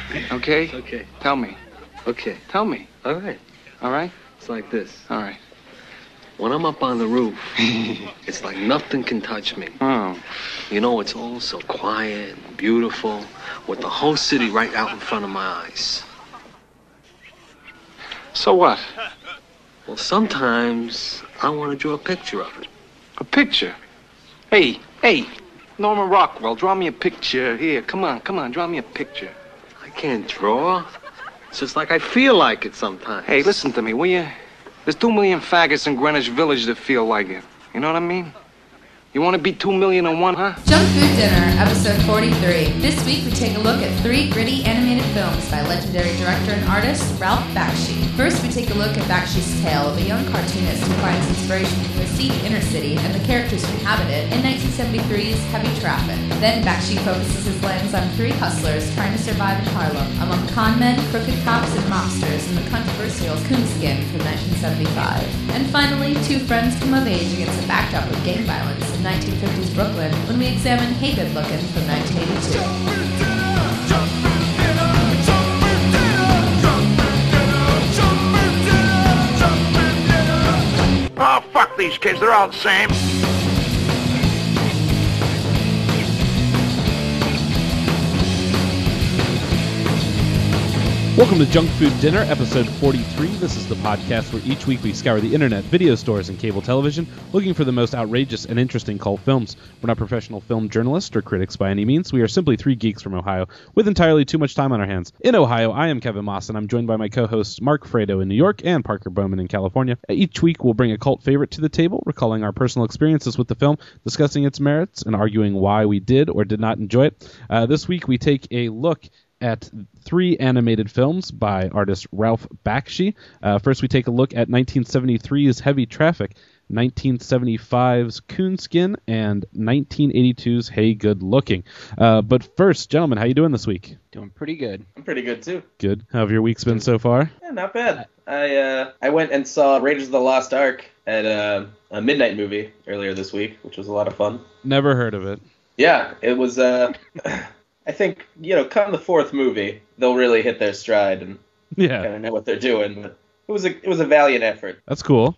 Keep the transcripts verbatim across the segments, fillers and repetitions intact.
Okay? Okay. Tell me. Okay. Tell me. All right. All right? It's like this. All right. When I'm up on the roof, it's like nothing can touch me. Oh. You know, it's all so quiet and beautiful, with the whole city right out in front of my eyes. So what? Well, sometimes I want to draw a picture of it. A picture? Hey, hey, Norman Rockwell, draw me a picture. Here, come on, come on, draw me a picture. I can't draw. It's just like I feel like it sometimes. Hey, listen to me, will you? There's two million faggots in Greenwich Village that feel like it. You know what I mean? You want to be two million and one, huh? Junk Food Dinner, episode forty-three. This week we take a look at three gritty animated films by legendary director and artist Ralph Bakshi. First, we take a look at Bakshi's tale of a young cartoonist who finds inspiration from the seedy inner city and the characters who inhabit it in nineteen seventy-three's Heavy Traffic. Then Bakshi focuses his lens on three hustlers trying to survive in Harlem among con men, crooked cops, and mobsters in the controversial Coonskin from nineteen seventy-five. And finally, two friends come of age against a backdrop of gang violence in nineteen fifties Brooklyn when we examine Hey Good Lookin' from nineteen eighty-two. Oh, fuck these kids. They're all the same. Welcome to Junk Food Dinner, episode forty-three. This is the podcast where each week we scour the internet, video stores, and cable television, looking for the most outrageous and interesting cult films. We're not professional film journalists or critics by any means. We are simply three geeks from Ohio with entirely too much time on our hands. In Ohio, I am Kevin Moss, and I'm joined by my co-hosts Mark Fredo in New York and Parker Bowman in California. Each week, we'll bring a cult favorite to the table, recalling our personal experiences with the film, discussing its merits, and arguing why we did or did not enjoy it. Uh, this week, we take a look at three animated films by artist Ralph Bakshi. Uh, first, we take a look at nineteen seventy-three's Heavy Traffic, nineteen seventy-five's Coonskin, and nineteen eighty-two's Hey Good Looking. Uh, but first, gentlemen, how you doing this week? Doing pretty good. I'm pretty good, too. Good. How have your weeks been so far? Yeah, not bad. I uh, I went and saw Raiders of the Lost Ark at uh, a midnight movie earlier this week, which was a lot of fun. Never heard of it. Yeah, it was... Uh, I think, you know, come the fourth movie, they'll really hit their stride and Yeah. kind of know what they're doing. But it was a it was a valiant effort. That's cool.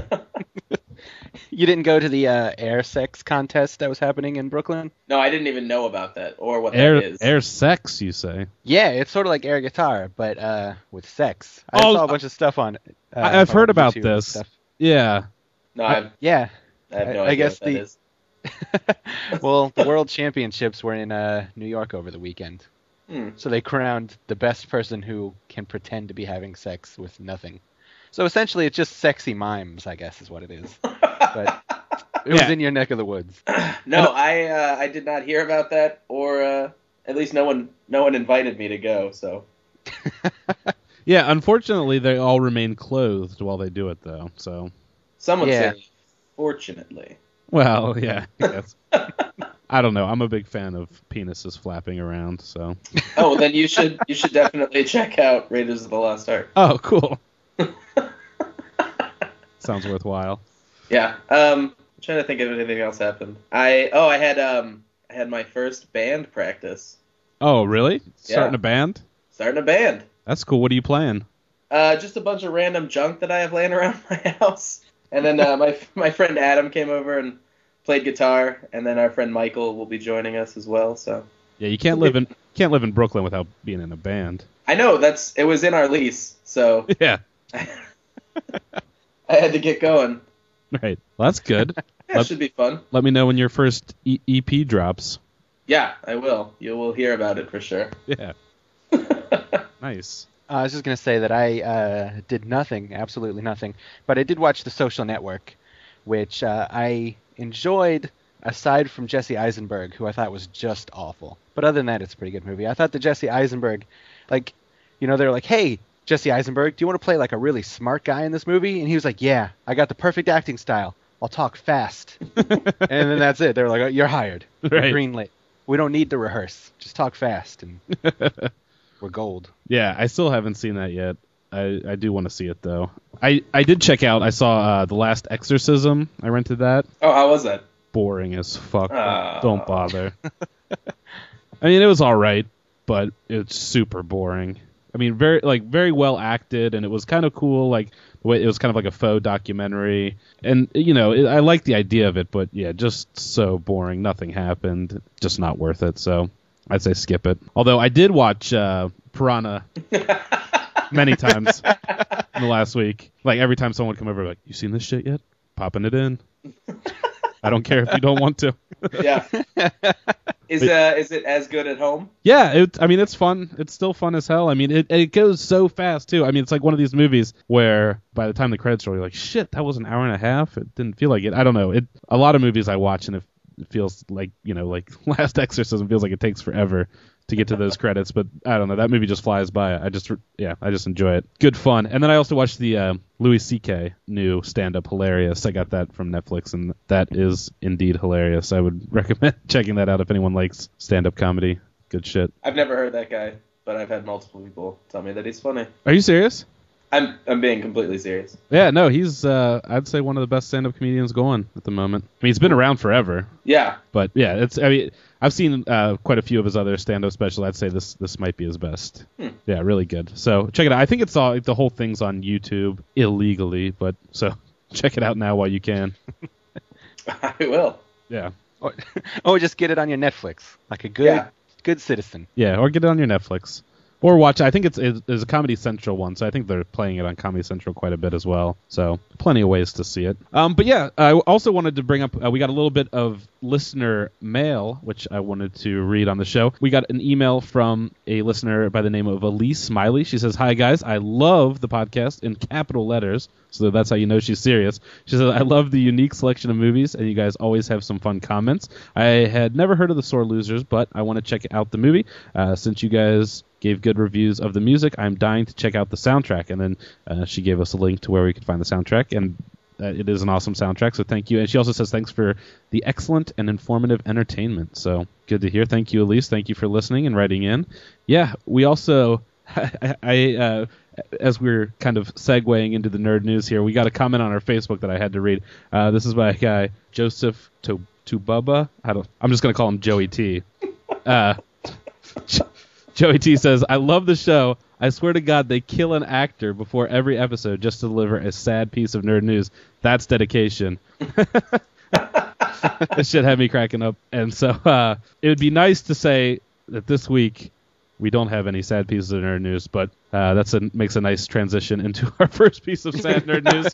You didn't go to the uh, air sex contest that was happening in Brooklyn? No, I didn't even know about that or what Air, that is. air sex, you say? Yeah, it's sort of like air guitar, but uh, with sex. I Oh, saw a bunch of stuff on it. Uh, I, I've on heard about YouTube and this. stuff. Yeah. No, I've, Yeah. I have no I- I idea guess what that the- is. Well, the World Championships were in uh, New York over the weekend. Hmm. So they crowned the best person who can pretend to be having sex with nothing. So essentially, it's just sexy mimes, I guess, is what it is. But it was Yeah. in your neck of the woods. No, I uh, I did not hear about that, or uh, at least no one no one invited me to go. So Yeah, unfortunately, they all remain clothed while they do it, though, so... some would Yeah. say, fortunately. Well, yeah, I guess. I don't know. I'm a big fan of penises flapping around, so... Oh, then you should you should definitely check out Raiders of the Lost Ark. Oh, cool. Sounds worthwhile. Yeah. Um, I'm trying to think if anything else happened. I oh I had um I had my first band practice. Oh, really? Starting Yeah. a band? Starting a band. That's cool. What are you playing? Uh, just a bunch of random junk that I have laying around my house. And then uh, my my friend Adam came over and played guitar, and then our friend Michael will be joining us as well. So Yeah, you can't live in can't live in Brooklyn without being in a band. I know that's it was in our lease, so Yeah, I had to get going. right. Well, that's good. Yeah, it Let- should be fun. Let me know when your first e- EP drops. Yeah, I will. You will hear about it for sure. Yeah. Nice. Uh, I was just going to say that I uh, did nothing, absolutely nothing. But I did watch The Social Network, which uh, I enjoyed aside from Jesse Eisenberg, who I thought was just awful. But other than that, it's a pretty good movie. I thought that Jesse Eisenberg, like, you know, they're like, hey, Jesse Eisenberg, do you want to play like a really smart guy in this movie? And he was like, yeah, I got the perfect acting style. I'll talk fast. And then that's it. They're like, oh, you're hired. You're Right. greenlit. We don't need to rehearse. Just talk fast, and we're gold. Yeah, I still haven't seen that yet. I, I do want to see it, though. I, I did check out, I saw uh, The Last Exorcism. I rented that. Oh, how was that? Boring as fuck. Oh. Don't bother. I mean, it was all right. but it's super boring. I mean, very like very well acted, and it was kind of cool. Like the way it was kind of like a faux documentary, and you know, it, I like the idea of it, but yeah, just so boring. Nothing happened. Just not worth it. So I'd say skip it. Although I did watch uh, Piranha many times in the last week. Like every time someone would come over, like, you seen this shit yet? Popping it in. I don't care if you don't want to. Yeah. Is uh is it as good at home? Yeah, it, I mean, it's fun. It's still fun as hell. I mean, it it goes so fast, too. I mean, it's like one of these movies where by the time the credits roll, you're like, shit, that was an hour and a half? It didn't feel like it. I don't know. It A lot of movies I watch, and it, it feels like, you know, like Last Exorcism feels like it takes forever to get to those credits, but I don't know. That movie just flies by. I just, yeah, I just enjoy it. Good fun. And then I also watched the uh, Louis C K new stand-up Hilarious. I got that from Netflix, and that is indeed hilarious. I would recommend checking that out if anyone likes stand-up comedy. Good shit. I've never heard that guy, but I've had multiple people tell me that he's funny. Are you serious? I'm I'm being completely serious. Yeah, no, he's, uh, I'd say, one of the best stand-up comedians going at the moment. I mean, he's been around forever. Yeah. But, yeah, it's, I mean, I've seen uh, quite a few of his other stand-up specials. I'd say this this might be his best. Hmm. Yeah, really good. So check it out. I think it's all, the whole thing's on YouTube illegally, but so check it out now while you can. I will. Yeah. Or, or just get it on your Netflix, like a good Yeah. good citizen. Yeah, or get it on your Netflix. Or watch it. I think it's, it's a Comedy Central one, so I think they're playing it on Comedy Central quite a bit as well. So plenty of ways to see it. Um, but yeah, I also wanted to bring up, uh, we got a little bit of listener mail, which I wanted to read on the show. We got an email from a listener by the name of Elise Smiley. She says, "Hi guys, I love the podcast," in capital letters, so that's how you know she's serious. She says, "I love the unique selection of movies, and you guys always have some fun comments. I had never heard of The Sore Losers, but I want to check out the movie. Uh, since you guys gave good reviews of the music, I'm dying to check out the soundtrack." And then uh, she gave us a link to where we could find the soundtrack, and uh, it is an awesome soundtrack, so thank you. And she also says thanks for the excellent and informative entertainment. So good to hear. Thank you, Elise. Thank you for listening and writing in. Yeah, we also, I, I uh, as we're kind of segueing into the nerd news here, we got a comment on our Facebook that I had to read. Uh, this is by a guy, Joseph Tububba. I don't, I'm just going to call him Joey T. Uh, Joey T says, "I love the show. I swear to God, they kill an actor before every episode just to deliver a sad piece of nerd news. That's dedication." This shit had me cracking up. And so uh, it would be nice to say that this week we don't have any sad pieces of nerd news, but uh, that's a, makes a nice transition into our first piece of sad nerd news.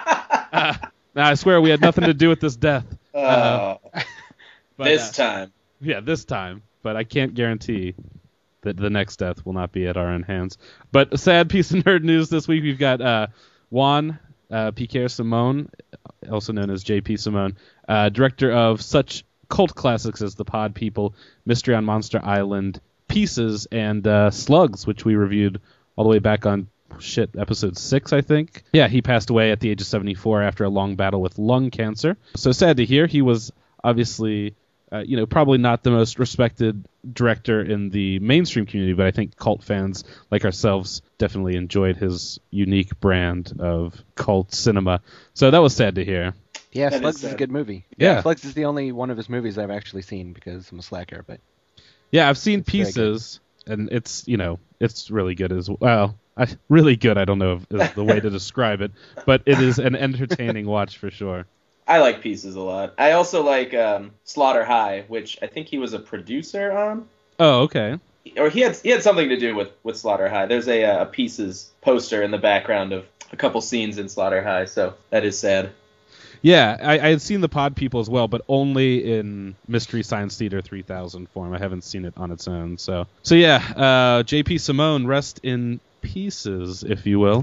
Uh, now, I swear we had nothing to do with this death. Uh, but, this uh, time. Yeah, this time. But I can't guarantee that the next death will not be at our own hands. But a sad piece of nerd news this week, we've got uh, Juan uh, Piquer Simone, also known as J P Simone, uh, director of such cult classics as The Pod People, Mystery on Monster Island, Pieces, and uh, Slugs, which we reviewed all the way back on, shit, episode six, I think. Yeah, he passed away at the age of seventy-four after a long battle with lung cancer. So sad to hear. He was obviously... Uh, you know, probably not the most respected director in the mainstream community, but I think cult fans like ourselves definitely enjoyed his unique brand of cult cinema. So that was sad to hear. Yeah, That Slugs is is, a sad. good movie. Yeah. Slugs is the only one of his movies I've actually seen because I'm a slacker. But Yeah, I've seen It's very Pieces, and it's, you know, it's really good as well. I, really good, I don't know if is the way to describe it, but it is an entertaining watch for sure. I like Pieces a lot. I also like um, Slaughter High, which I think he was a producer on. Oh, okay. Or he had he had something to do with, with Slaughter High. There's a, a Pieces poster in the background of a couple scenes in Slaughter High, so that is sad. Yeah, I, I had seen the Pod People as well, but only in Mystery Science Theater three thousand form. I haven't seen it on its own. So, so yeah, uh, J P Simone, rest in pieces, if you will.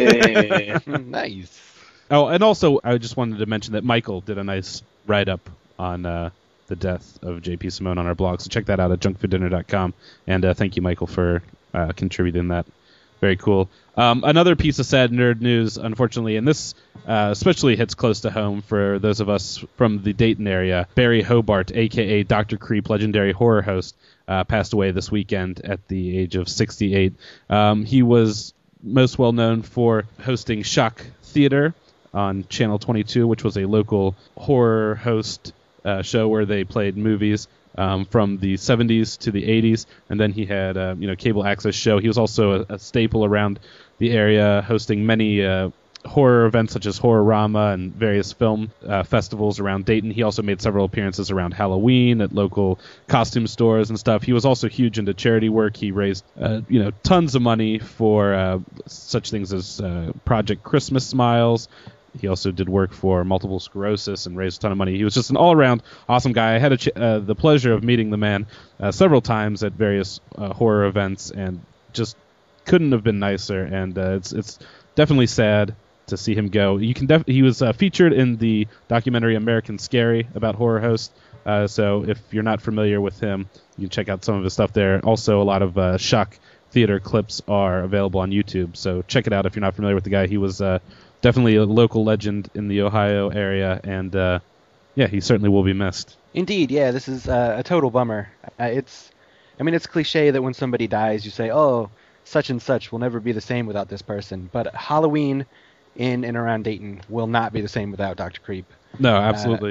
Hey! nice. Oh, and also, I just wanted to mention that Michael did a nice write-up on uh, the death of J P Simone on our blog, so check that out at junk food dinner dot com. And uh, thank you, Michael, for uh, contributing that. Very cool. Um, another piece of sad nerd news, unfortunately, and this uh, especially hits close to home for those of us from the Dayton area. Barry Hobart, a k a. Doctor Creep, legendary horror host, uh, passed away this weekend at the age of sixty-eight. Um, he was most well known for hosting Shock Theater on Channel twenty-two, which was a local horror host uh, show where they played movies. um, from the seventies to the eighties, and then he had a you know cable access show. He was also a, a staple around the area, hosting many uh, horror events such as Horrorama and various film uh, festivals around Dayton. He also made several appearances around Halloween at local costume stores and stuff. He was also huge into charity work. He raised uh, you know tons of money for uh, such things as uh, Project Christmas Smiles. He also did work for multiple sclerosis and raised a ton of money. He was just an all-around awesome guy. I had a ch- uh, the pleasure of meeting the man uh, several times at various uh, horror events, and just couldn't have been nicer. And uh, it's it's definitely sad to see him go. You can def- he was uh, featured in the documentary American Scary about horror hosts. Uh, so if you're not familiar with him, you can check out some of his stuff there. Also, a lot of uh, shock theater clips are available on YouTube. So check it out if you're not familiar with the guy. He was uh, definitely a local legend in the Ohio area, and uh, yeah, he certainly will be missed. Indeed, yeah, this is uh, a total bummer. Uh, it's, I mean, it's cliche that when somebody dies, you say, "Oh, such and such will never be the same without this person." But Halloween in and around Dayton will not be the same without Doctor Creep. No, absolutely. Uh,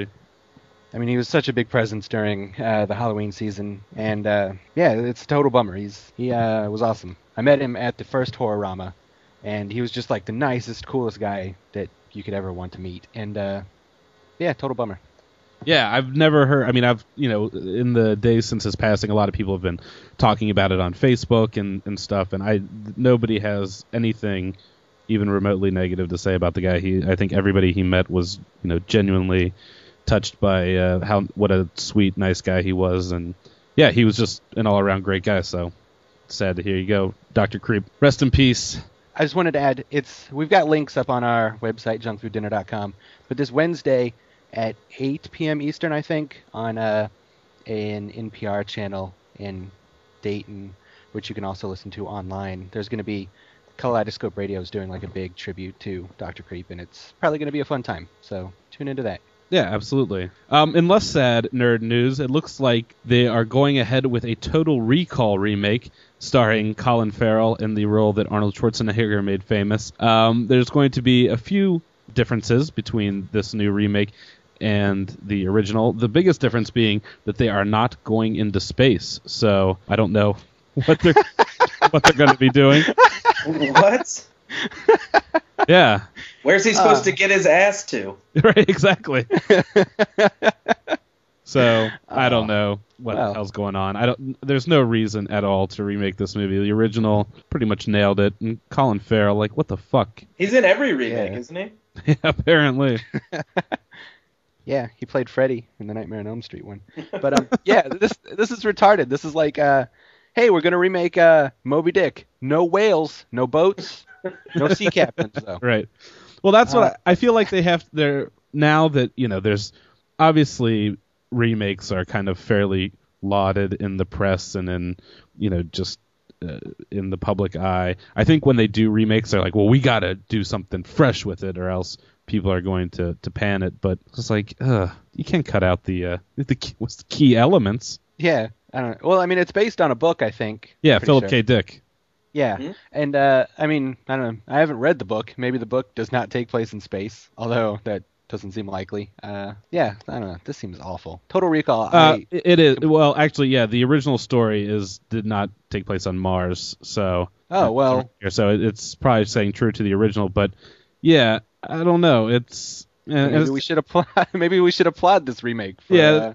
I mean, he was such a big presence during uh, the Halloween season, and uh, yeah, it's a total bummer. He's he uh, was awesome. I met him at the first Horrorama, and he was just like the nicest, coolest guy that you could ever want to meet. And uh, yeah, total bummer. Yeah, I've never heard. I mean, I've you know, in the days since his passing, a lot of people have been talking about it on Facebook and, and stuff, and I nobody has anything even remotely negative to say about the guy. He, I think everybody he met was you know genuinely touched by uh, how what a sweet, nice guy he was, and yeah, he was just an all-around great guy. So sad to hear you go, Doctor Creep. Rest in peace. I just wanted to add, it's we've got links up on our website, junk through dinner dot com, but this Wednesday at eight p.m. Eastern, I think, on uh, an N P R channel in Dayton, which you can also listen to online, there's going to be Kaleidoscope Radio's doing like a big tribute to Doctor Creep, and it's probably going to be a fun time, so tune into that. Yeah, absolutely. Um, in less sad nerd news, it looks like they are going ahead with a Total Recall remake starring Colin Farrell in the role that Arnold Schwarzenegger made famous. Um, there's going to be a few differences between this new remake and the original. The biggest difference being that they are not going into space. So I don't know what they're what they're going to be doing. What? Yeah. Where's he supposed Uh. to get his ass to? Right, exactly. So I don't Oh, know what well. the hell's going on. I don't. There's no reason at all to remake this movie. The original pretty much nailed it, and Colin Farrell, like, what the fuck? He's in every remake, Yeah. isn't he? Yeah, apparently. Yeah, he played Freddy in the Nightmare on Elm Street one. But um, yeah, this this is retarded. This is like, uh, hey, we're gonna remake uh, Moby Dick. No whales, no boats, no sea captains though. Right. Well, that's what Uh, I, I feel like they have. They're now that you know, there's obviously remakes are kind of fairly lauded in the press and in you know just uh, in the public eye. I think when they do remakes, they're like, well, we gotta do something fresh with it, or else people are going to, to pan it. But it's like, ugh, you can't cut out the uh, the key, what's the key elements. Yeah, I don't know. Well, I mean, it's based on a book, I think. Yeah, Pretty Philip sure. K. Dick. Yeah, Mhm. and uh, I mean, I don't know. I haven't read the book. Maybe the book does not take place in space, although that doesn't seem likely. Uh, yeah, I don't know. This seems awful. Total Recall. Uh, I, it it is. Well, actually, yeah, the original story is did not take place on Mars, so Oh, well. so it- it's probably staying true to the original. But yeah, I don't know. It's, uh, maybe it's- we should apply. Maybe we should applaud this remake. For, Yeah.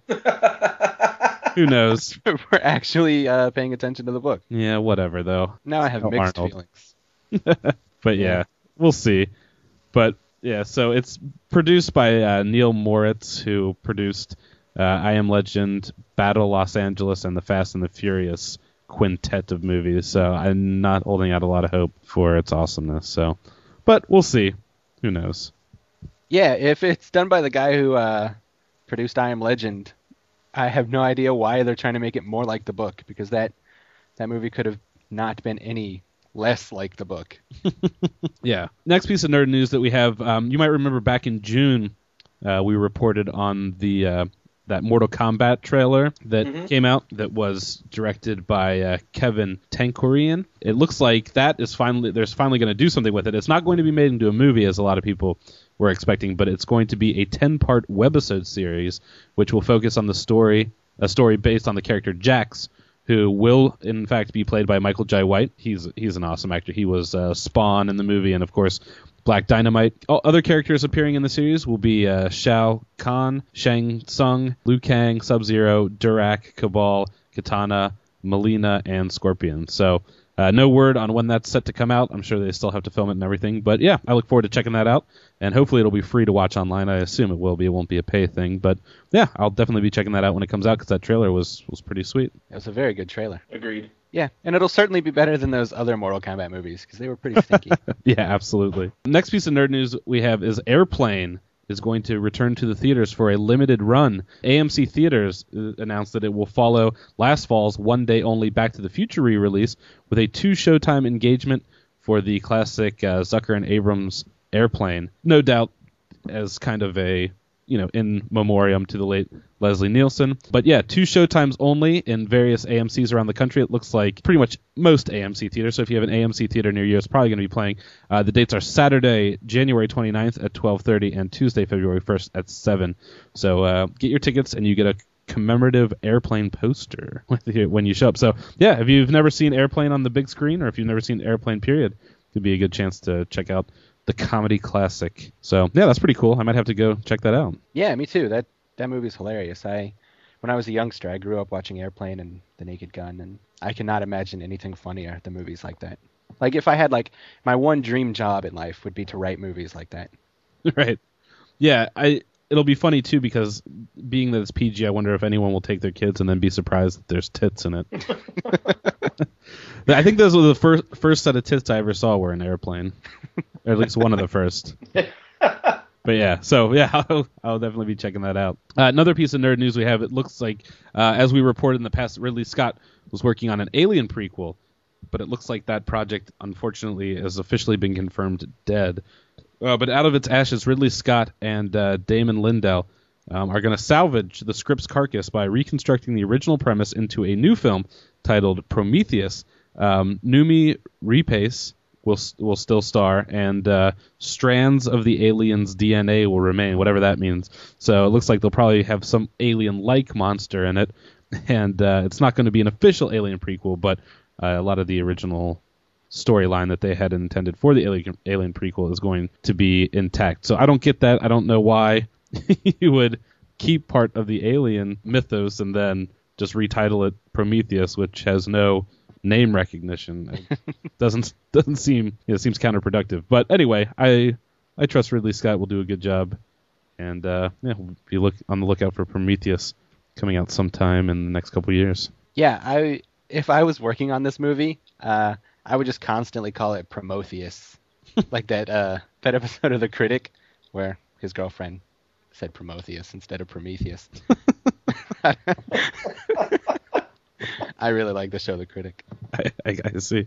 who knows? uh, for actually uh, paying attention to the book. Yeah, whatever though. Now I have Oh, mixed Arnold. feelings. But yeah, Yeah. we'll see. But yeah, so it's produced by uh, Neil Moritz, who produced uh, I Am Legend, Battle Los Angeles, and the Fast and the Furious quintet of movies. So I'm not holding out a lot of hope for its awesomeness. So, but we'll see. Who knows? Yeah, if it's done by the guy who uh, produced I Am Legend, I have no idea why they're trying to make it more like the book, because that that movie could have not been any less like the book. Yeah. Next piece of nerd news that we have, um, you might remember back in June, uh, we reported on the uh, that Mortal Kombat trailer that Mhm. came out that was directed by uh, Kevin Tankorian. It looks like that is finally there's finally going to do something with it. It's not going to be made into a movie as a lot of people were expecting, but it's going to be a ten-part webisode series which will focus on the story a story based on the character Jax, who will, in fact, be played by Michael Jai White. He's he's an awesome actor. He was uh, Spawn in the movie, and, of course, Black Dynamite. All other characters appearing in the series will be uh, Shao Kahn, Shang Tsung, Liu Kang, Sub-Zero, Durak, Cabal, Katana, Melina, and Scorpion. So uh, no word on when that's set to come out. I'm sure they still have to film it and everything. But, yeah, I look forward to checking that out. And hopefully it'll be free to watch online. I assume it will be. It won't be a pay thing. But, yeah, I'll definitely be checking that out when it comes out because that trailer was, was pretty sweet. It was a very good trailer. Agreed. Yeah, and it'll certainly be better than those other Mortal Kombat movies because they were pretty stinky. Yeah, absolutely. Next piece of nerd news we have is Airplane is going to return to the theaters for a limited run. A M C Theaters announced that it will follow last fall's One Day Only Back to the Future re-release with a two-showtime engagement for the classic uh, Zucker and Abrams Airplane. No doubt as kind of a, you know, in memoriam to the late Leslie Nielsen. But yeah, two showtimes only in various A M Cs around the country. It looks like pretty much most A M C theaters. So if you have an A M C theater near you, it's probably going to be playing. Uh, the dates are Saturday, January twenty-ninth at twelve thirty and Tuesday, February first at seven. So uh, get your tickets and you get a commemorative Airplane poster with you when you show up. So yeah, if you've never seen Airplane on the big screen or if you've never seen Airplane period, it'd be a good chance to check out the comedy classic. So yeah, that's pretty cool. I might have to go check that out. Yeah, me too. That that movie's hilarious. I when I was a youngster, I grew up watching Airplane and The Naked Gun, and I cannot imagine anything funnier than movies like that. Like if I had like my one dream job in life would be to write movies like that. Right. Yeah, I it'll be funny too because being that it's P G, I wonder if anyone will take their kids and then be surprised that there's tits in it. I think those were the first first set of tits I ever saw were in Airplane. Or at least one of the first. But yeah, so yeah, I'll, I'll definitely be checking that out. Uh, another piece of nerd news we have, it looks like, uh, as we reported in the past, Ridley Scott was working on an Alien prequel, but it looks like that project, unfortunately, has officially been confirmed dead. Uh, but out of its ashes, Ridley Scott and uh, Damon Lindelof um, are going to salvage the script's carcass by reconstructing the original premise into a new film titled Prometheus. Um, Noomi Rapace will will still star, and uh, strands of the alien's D N A will remain, whatever that means. So it looks like they'll probably have some alien-like monster in it, and uh, it's not going to be an official Alien prequel, but uh, a lot of the original storyline that they had intended for the Alien, Alien prequel is going to be intact. So I don't get that. I don't know why you would keep part of the Alien mythos and then just retitle it Prometheus, which has no name recognition. It doesn't doesn't seem you know, seems counterproductive. But anyway, I I trust Ridley Scott will do a good job, and uh, yeah, we'll be look on the lookout for Prometheus coming out sometime in the next couple of years. Yeah, I if I was working on this movie, uh, I would just constantly call it Prometheus, like that uh, that episode of The Critic where his girlfriend said Prometheus instead of Prometheus. I really like the show The Critic. I, I, I see.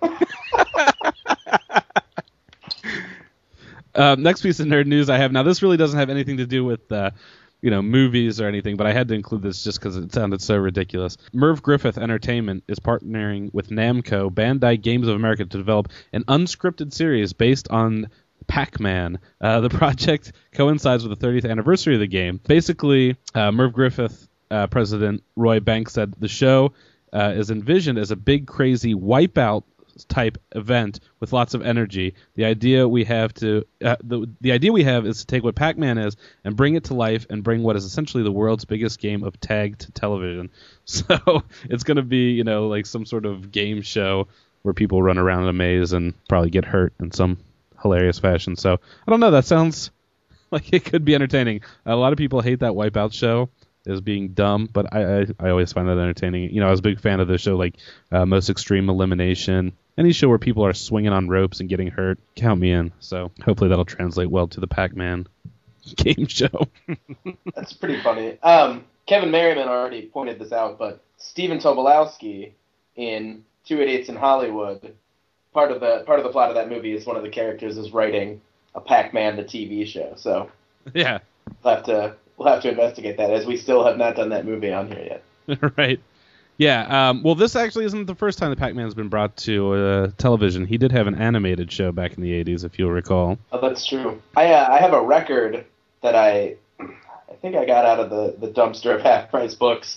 uh, next piece of nerd news I have. Now, this really doesn't have anything to do with uh, you know, movies or anything, but I had to include this just because it sounded so ridiculous. Merv Griffith Entertainment is partnering with Namco Bandai Games of America to develop an unscripted series based on Pac-Man. Uh, the project coincides with the thirtieth anniversary of the game. Basically, uh, Merv Griffith Uh, President Roy Banks said the show uh, is envisioned as a big, crazy wipeout type event with lots of energy. The idea we have to uh, the the idea we have is to take what Pac-Man is and bring it to life and bring what is essentially the world's biggest game of tag to television. So it's going to be, you know, like some sort of game show where people run around in a maze and probably get hurt in some hilarious fashion. So I don't know. That sounds like it could be entertaining. A lot of people hate that wipeout show as being dumb, but I, I I always find that entertaining. You know, I was a big fan of the show like uh, Most Extreme Elimination. Any show where people are swinging on ropes and getting hurt, count me in. So hopefully that'll translate well to the Pac-Man game show. That's pretty funny. Um, Kevin Merriman already pointed this out, but Stephen Tobolowsky in Two Idiots in Hollywood, part of the part of the plot of that movie is one of the characters is writing a Pac-Man the T V show. So yeah, we'll have to we'll have to investigate that, as we still have not done that movie on here yet. Right. Yeah, um, well, this actually isn't the first time that Pac-Man's been brought to uh, television. He did have an animated show back in the eighties, if you'll recall. Oh, that's true. I uh, I have a record that I I think I got out of the, the dumpster of half-price books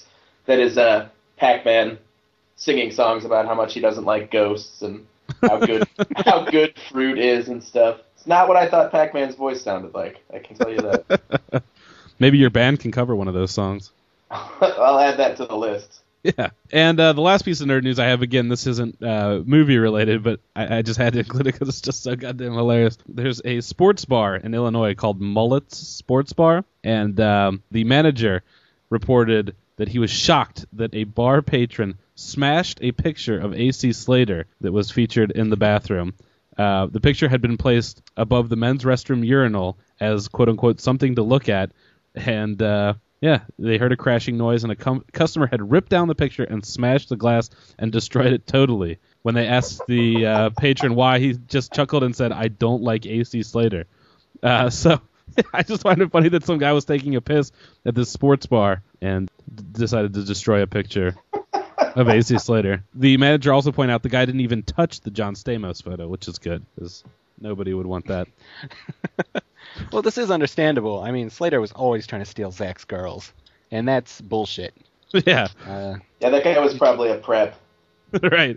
that is uh, Pac-Man singing songs about how much he doesn't like ghosts and how good how good fruit is and stuff. It's not what I thought Pac-Man's voice sounded like. I can tell you that. Maybe your band can cover one of those songs. I'll add that to the list. Yeah. And uh, the last piece of nerd news I have, again, this isn't uh, movie related, but I, I just had to include it because it's just so goddamn hilarious. There's a sports bar in Illinois called Mullet's Sports Bar, and um, the manager reported that he was shocked that a bar patron smashed a picture of A C Slater that was featured in the bathroom. Uh, the picture had been placed above the men's restroom urinal as, quote-unquote, something to look at, and... Uh, Yeah, they heard a crashing noise, and a com- customer had ripped down the picture and smashed the glass and destroyed it totally. When they asked the uh, patron why, he just chuckled and said, "I don't like A C Slater." Uh, so I just find it funny that some guy was taking a piss at this sports bar and d- decided to destroy a picture of A C Slater. The manager also pointed out the guy didn't even touch the John Stamos photo, which is good, because nobody would want that. Well, this is understandable. I mean, Slater was always trying to steal Zach's girls, and that's bullshit. Yeah. Uh, Yeah, that guy was probably a prep. Right.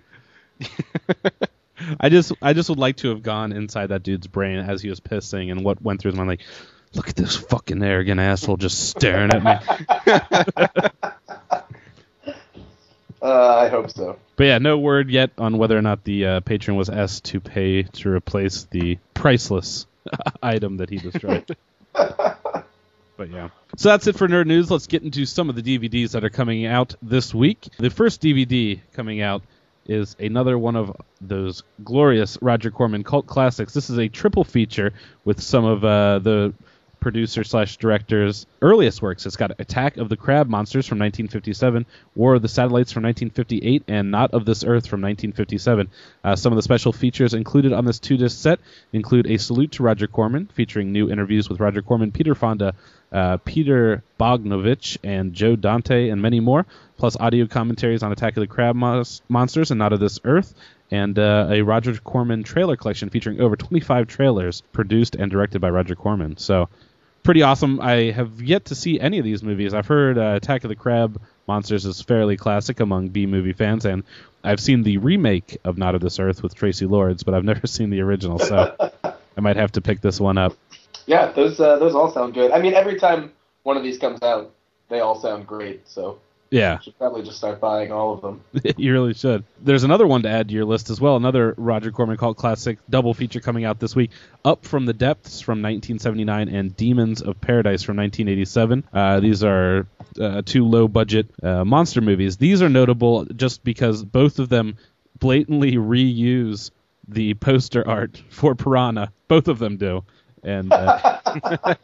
I just I just would like to have gone inside that dude's brain as he was pissing and what went through his mind, like, look at this fucking arrogant asshole just staring at me. Uh, I hope so. But yeah, no word yet on whether or not the uh, patron was asked to pay to replace the priceless item that he destroyed. But yeah. So that's it for Nerd News. Let's get into some of the D V Ds that are coming out this week. The first D V D coming out is another one of those glorious Roger Corman cult classics. This is a triple feature with some of uh, the producer slash director's earliest works. It's got Attack of the Crab Monsters from nineteen fifty-seven, War of the Satellites from nineteen fifty-eight, and Not of This Earth from nineteen fifty-seven. Uh, some of the special features included on this two-disc set include a salute to Roger Corman, featuring new interviews with Roger Corman, Peter Fonda, uh, Peter Bogdanovich, and Joe Dante, and many more, plus audio commentaries on Attack of the Crab Mos- Monsters and Not of This Earth, and uh, a Roger Corman trailer collection featuring over twenty-five trailers produced and directed by Roger Corman. So, pretty awesome. I have yet to see any of these movies. I've heard uh, Attack of the Crab Monsters is fairly classic among B-movie fans, and I've seen the remake of Not of This Earth with Tracy Lords, but I've never seen the original, so I might have to pick this one up. Yeah, those uh, those all sound good. I mean, every time one of these comes out, they all sound great, so Yeah. you should probably just start buying all of them. You really should. There's another one to add to your list as well, another Roger Corman cult classic double feature coming out this week, Up from the Depths from nineteen seventy-nine and Demons of Paradise from nineteen eighty-seven. Uh, these are uh, two low-budget uh, monster movies. These are notable just because both of them blatantly reuse the poster art for Piranha. Both of them do. And, uh,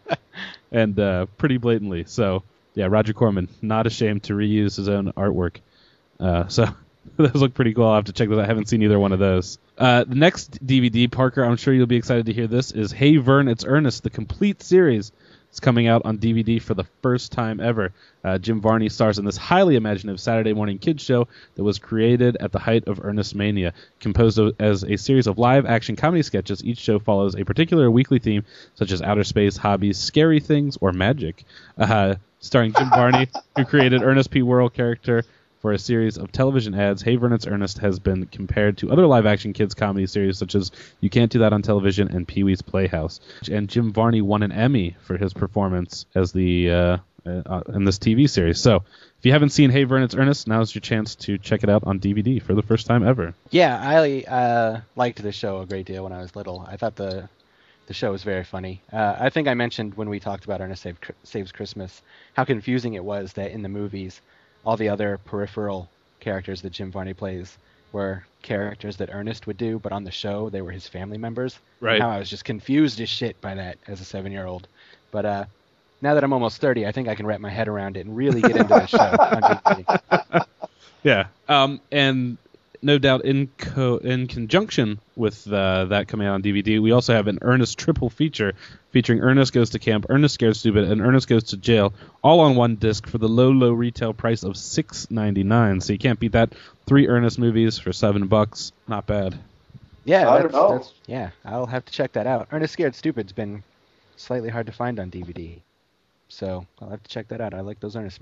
and uh, pretty blatantly, so... Yeah, Roger Corman, not ashamed to reuse his own artwork. Uh, so those look pretty cool. I'll have to check those out. I haven't seen either one of those. Uh, the next D V D, Parker, I'm sure you'll be excited to hear this, is Hey Vern, It's Ernest, the complete series. It's coming out on D V D for the first time ever. Uh, Jim Varney stars in this highly imaginative Saturday morning kids show that was created at the height of Ernest Mania. Composed of, as a series of live-action comedy sketches, each show follows a particular weekly theme, such as outer space, hobbies, scary things, or magic. Uh, starring Jim Varney, who created Ernest P. Worrell character for a series of television ads. Hey Vern, It's Ernest has been compared to other live-action kids comedy series such as You Can't Do That on Television and Pee-wee's Playhouse. And Jim Varney won an Emmy for his performance as the uh, uh, in this T V series. So if you haven't seen Hey Vern, It's Ernest, now's your chance to check it out on D V D for the first time ever. Yeah, I uh, liked the show a great deal when I was little. I thought the the show was very funny. Uh, I think I mentioned when we talked about Ernest Save, Saves Christmas how confusing it was that in the movies all the other peripheral characters that Jim Varney plays were characters that Ernest would do, but on the show they were his family members. Right. How I was just confused as shit by that as a seven-year-old. But uh, now that I'm almost thirty, I think I can wrap my head around it and really get into the show on D V D. Yeah, um, and no doubt in co- in conjunction with uh, that coming out on D V D, we also have an Ernest triple feature featuring Ernest Goes to Camp, Ernest Scared Stupid, and Ernest Goes to Jail, all on one disc for the low, low retail price of six ninety-nine. So you can't beat that. Three Ernest movies for seven bucks. Not bad. Yeah, I that's, don't know. that's yeah. I'll have to check that out. Ernest Scared Stupid's been slightly hard to find on D V D, so I'll have to check that out. I like those Ernest movies.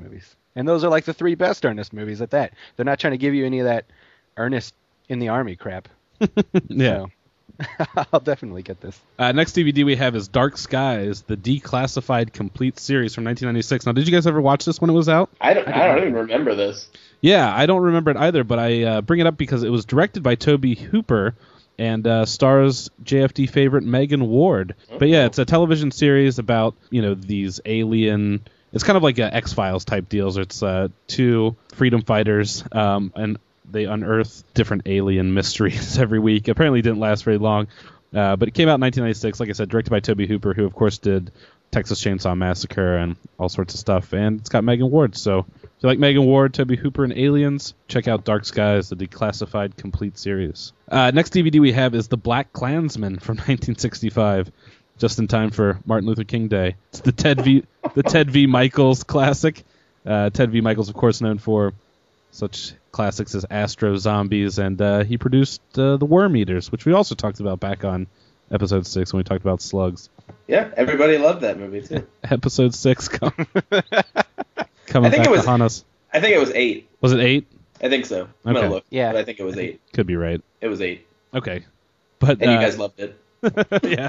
And those are like the three best Ernest movies at that. They're not trying to give you any of that Ernest in the Army crap. Yeah. So, I'll definitely get this. Uh, next D V D we have is Dark Skies, the Declassified Complete Series from nineteen ninety-six. Now, did you guys ever watch this when it was out? I don't. I don't even remember this. Yeah, I don't remember it either, but I uh, bring it up because it was directed by Tobe Hooper and uh, stars J F D favorite Megan Ward. Oh. But yeah, it's a television series about, you know, these alien... It's kind of like a X-Files type deals. It's uh, two freedom fighters, um, and they unearth different alien mysteries every week. Apparently it didn't last very long, uh, but it came out in nineteen ninety-six, like I said, directed by Tobe Hooper, who, of course, did Texas Chainsaw Massacre and all sorts of stuff. And it's got Megan Ward, so if you like Megan Ward, Tobe Hooper, and aliens, check out Dark Skies, the Declassified Complete Series. Uh, next D V D we have is The Black Klansman from nineteen sixty-five, just in time for Martin Luther King Day. It's the Ted V. the Ted V. Michaels classic. Uh, Ted V. Michaels, of course, known for such classics as Astro Zombies, and uh, he produced uh, The Worm Eaters, which we also talked about back on episode six when we talked about slugs. Yeah, everybody loved that movie too. Episode six come, coming I think back it was, to haunt us. I think it was eight. Was it eight? I think so. I'm Okay. gonna look. Yeah. But I think it was eight. Could be right. It was eight. Okay, but And uh, you guys loved it. yeah.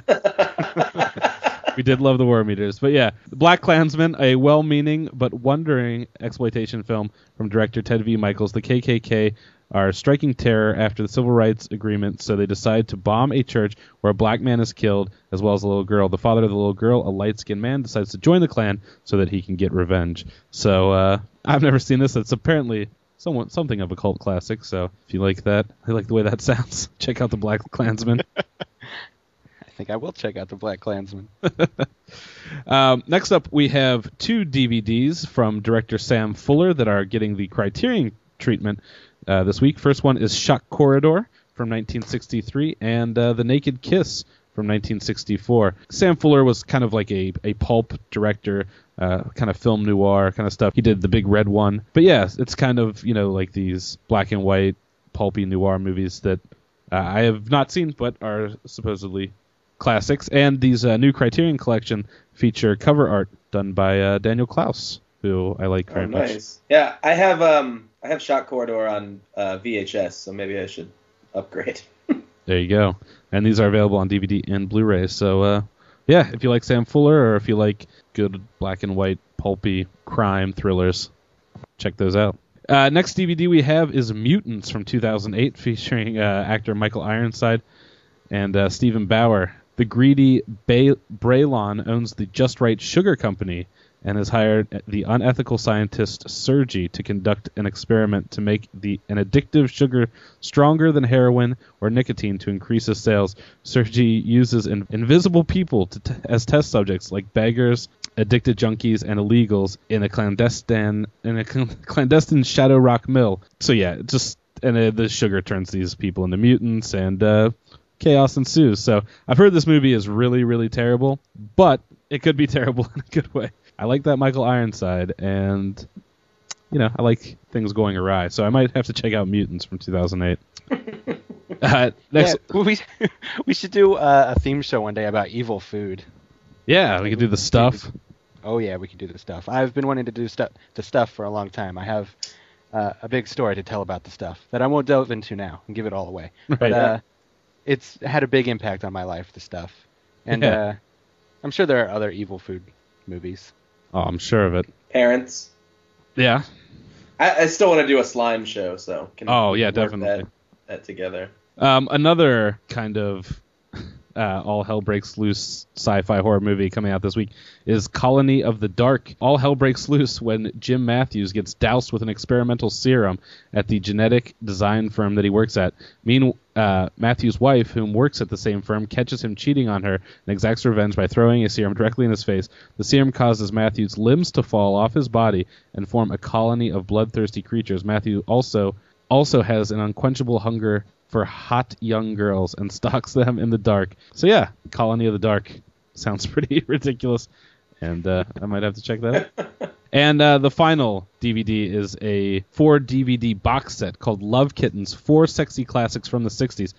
We did love The Worm Eaters. But yeah, The Black Klansman, a well-meaning but wondering exploitation film from director Ted V. Michaels. The K K K are striking terror after the Civil Rights Agreement, so they decide to bomb a church where a black man is killed, as well as a little girl. The father of the little girl, a light-skinned man, decides to join the Klan so that he can get revenge. So uh, I've never seen this. It's apparently somewhat something of a cult classic, so if you like that, I like the way that sounds, check out The Black Klansman. I think I will check out The Black Klansman. um, next up, we have two D V Ds from director Sam Fuller that are getting the Criterion treatment uh, this week. First one is Shock Corridor from nineteen sixty-three and uh, The Naked Kiss from nineteen sixty-four. Sam Fuller was kind of like a, a pulp director, uh, kind of film noir kind of stuff. He did The Big Red One. But yeah, it's kind of, you know, like these black and white pulpy noir movies that uh, I have not seen but are supposedly classics. And these uh, new Criterion Collection feature cover art done by uh, Daniel Klaus, who I like very oh, much. Nice. Yeah, I have um I have Shock Corridor on uh, V H S, so maybe I should upgrade. There you go. And these are available on D V D and Blu-ray. So uh, yeah, if you like Sam Fuller or if you like good black and white pulpy crime thrillers, check those out. Uh, next D V D we have is Mutants from two thousand eight, featuring uh, actor Michael Ironside and uh, Stephen Bauer. The greedy ba- Braylon owns the Just Right Sugar Company and has hired the unethical scientist Sergi to conduct an experiment to make the an addictive sugar stronger than heroin or nicotine to increase his sales. Sergi uses in- invisible people to t- as test subjects, like beggars, addicted junkies, and illegals in a clandestine in a cl- clandestine Shadow Rock mill. So yeah, just and uh, the sugar turns these people into mutants, and uh, chaos ensues. So I've heard this movie is really, really terrible, but it could be terrible in a good way. I like that Michael Ironside, and, you know, I like things going awry. So I might have to check out Mutants from two thousand eight. uh, next, Yeah, we, we should do uh, a theme show one day about evil food. yeah, we could do the stuff. Oh, yeah, we could do the stuff. I've been wanting to do stuff the stuff for a long time. I have uh, a big story to tell about the stuff that I won't delve into now and give it all away. Right. But uh, it's had a big impact on my life, the stuff. And Yeah. uh, I'm sure there are other evil food movies. Oh, I'm sure of it. Parents. Yeah. I, I still want to do a slime show, so can Oh, we yeah, work definitely. That, that together. Um, another kind of uh, all hell breaks loose sci-fi horror movie coming out this week is Colony of the Dark. All hell breaks loose when Jim Matthews gets doused with an experimental serum at the genetic design firm that he works at. Meanwhile, uh, Matthews' wife, whom works at the same firm, catches him cheating on her and exacts revenge by throwing a serum directly in his face. The serum causes Matthews' limbs to fall off his body and form a colony of bloodthirsty creatures. Matthew also also has an unquenchable hunger for hot young girls and stalks them in the dark. So yeah, Colony of the Dark sounds pretty ridiculous, and uh, I might have to check that out. And uh, the final D V D is a four D V D box set called Love Kittens, four sexy classics from the sixties.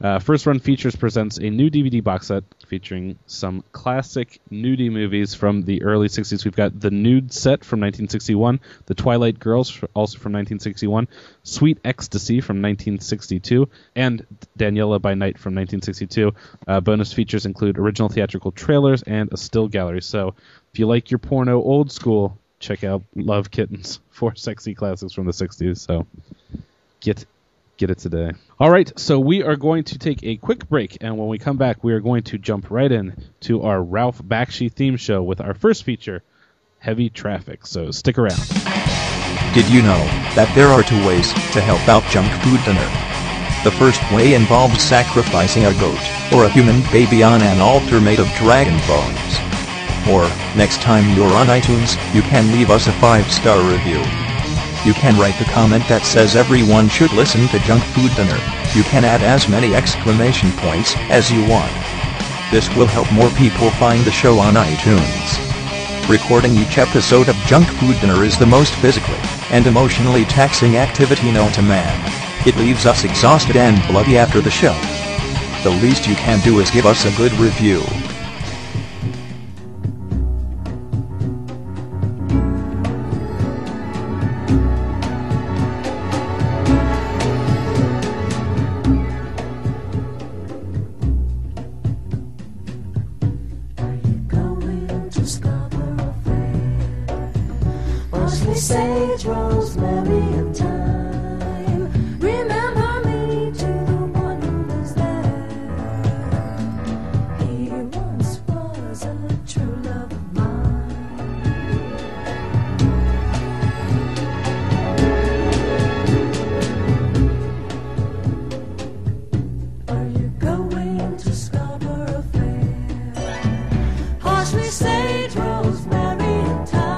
Uh, First Run Features presents a new D V D box set featuring some classic nudie movies from the early sixties. We've got The Nude Set from nineteen sixty-one, The Twilight Girls, also from nineteen sixty-one, Sweet Ecstasy from nineteen sixty-two, and Daniela by Night from nineteen sixty-two. Uh, bonus features include original theatrical trailers and a still gallery. So if you like your porno old school, check out Love Kittens, four sexy classics from the sixties. So get get it today. All right, so we are going to take a quick break, and when we come back, we are going to jump right in to our Ralph Bakshi theme show with our first feature, Heavy Traffic. So stick around. Did you know that there are two ways to help out junk food dinner? The first way involves sacrificing a goat or a human baby on an altar made of dragon bones. Or, next time you're on iTunes, you can leave us a five-star review. You can write the comment that says everyone should listen to Junk Food Dinner. You can add as many exclamation points as you want. This will help more people find the show on iTunes. Recording each episode of Junk Food Dinner is the most physically and emotionally taxing activity known to man. It leaves us exhausted and bloody after the show. The least you can do is give us a good review. Sage, rosemary, and thyme. Remember me to the one who was there. He once was a true love of mine. Are you going to Scarborough Fair? Parsley, sage, rosemary, and thyme.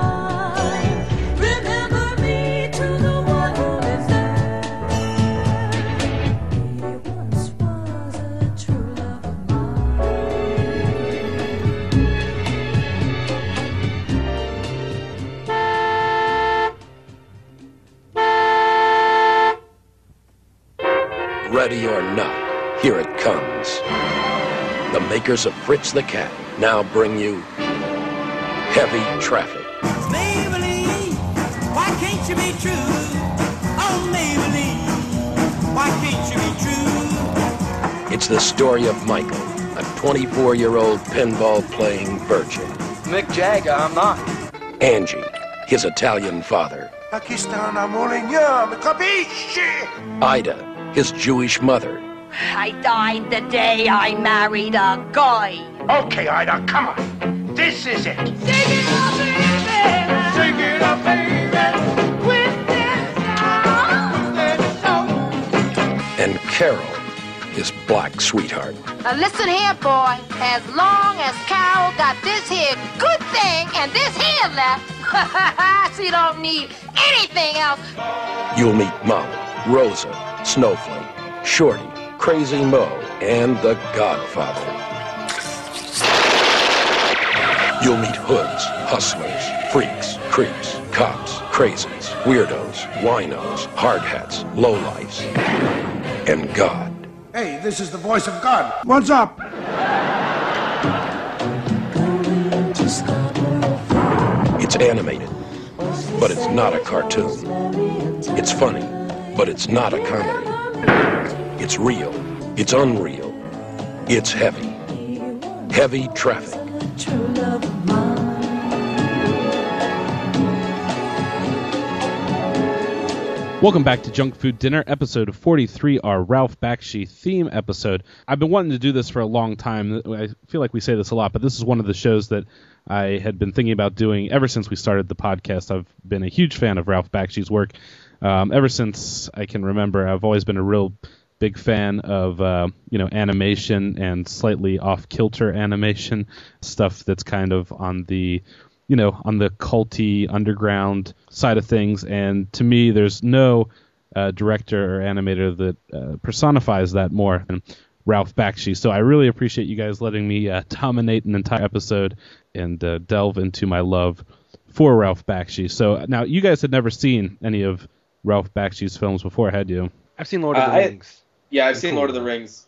Ready or not, here it comes. The makers of Fritz the Cat now bring you Heavy Traffic. Maybelline, why can't you be true? Oh, Maybelline, why can't you be true? It's the story of Michael, a twenty-four-year-old pinball-playing virgin. Mick Jagger, I'm not. Angie, his Italian father. Ida, his Jewish mother. I died the day I married a guy. Okay, Ida, come on. This is it. Sing it up, baby. Sing it up, baby. With this song. And Carol, his black sweetheart. Now listen here, boy. As long as Carol got this here good thing and this here left, she don't need anything else. You'll meet Molly, Rosa, Snowflake, Shorty, Crazy Mo, and the Godfather. You'll meet hoods, hustlers, freaks, creeps, cops, crazies, weirdos, winos, hard hats, lowlifes, and God. Hey, this is the voice of God. What's up? It's animated, but it's not a cartoon. It's funny, but it's not a comedy. It's real. It's unreal. It's heavy. Heavy Traffic. Welcome back to Junk Food Dinner, episode forty-three, our Ralph Bakshi theme episode. I've been wanting to do this for a long time. I feel like we say this a lot, but this is one of the shows that I had been thinking about doing ever since we started the podcast. I've been a huge fan of Ralph Bakshi's work. Um, ever since I can remember, I've always been a real big fan of uh, you know animation and slightly off-kilter animation, stuff that's kind of on the you know, on the culty underground side of things. And to me, there's no uh, director or animator that uh, personifies that more than Ralph Bakshi. So I really appreciate you guys letting me uh, dominate an entire episode and uh, delve into my love for Ralph Bakshi. So now, you guys had never seen any of Ralph Bakshi's films before, had you? I've seen Lord of the uh, Rings. I, yeah, I've They're seen cool. Lord of the Rings.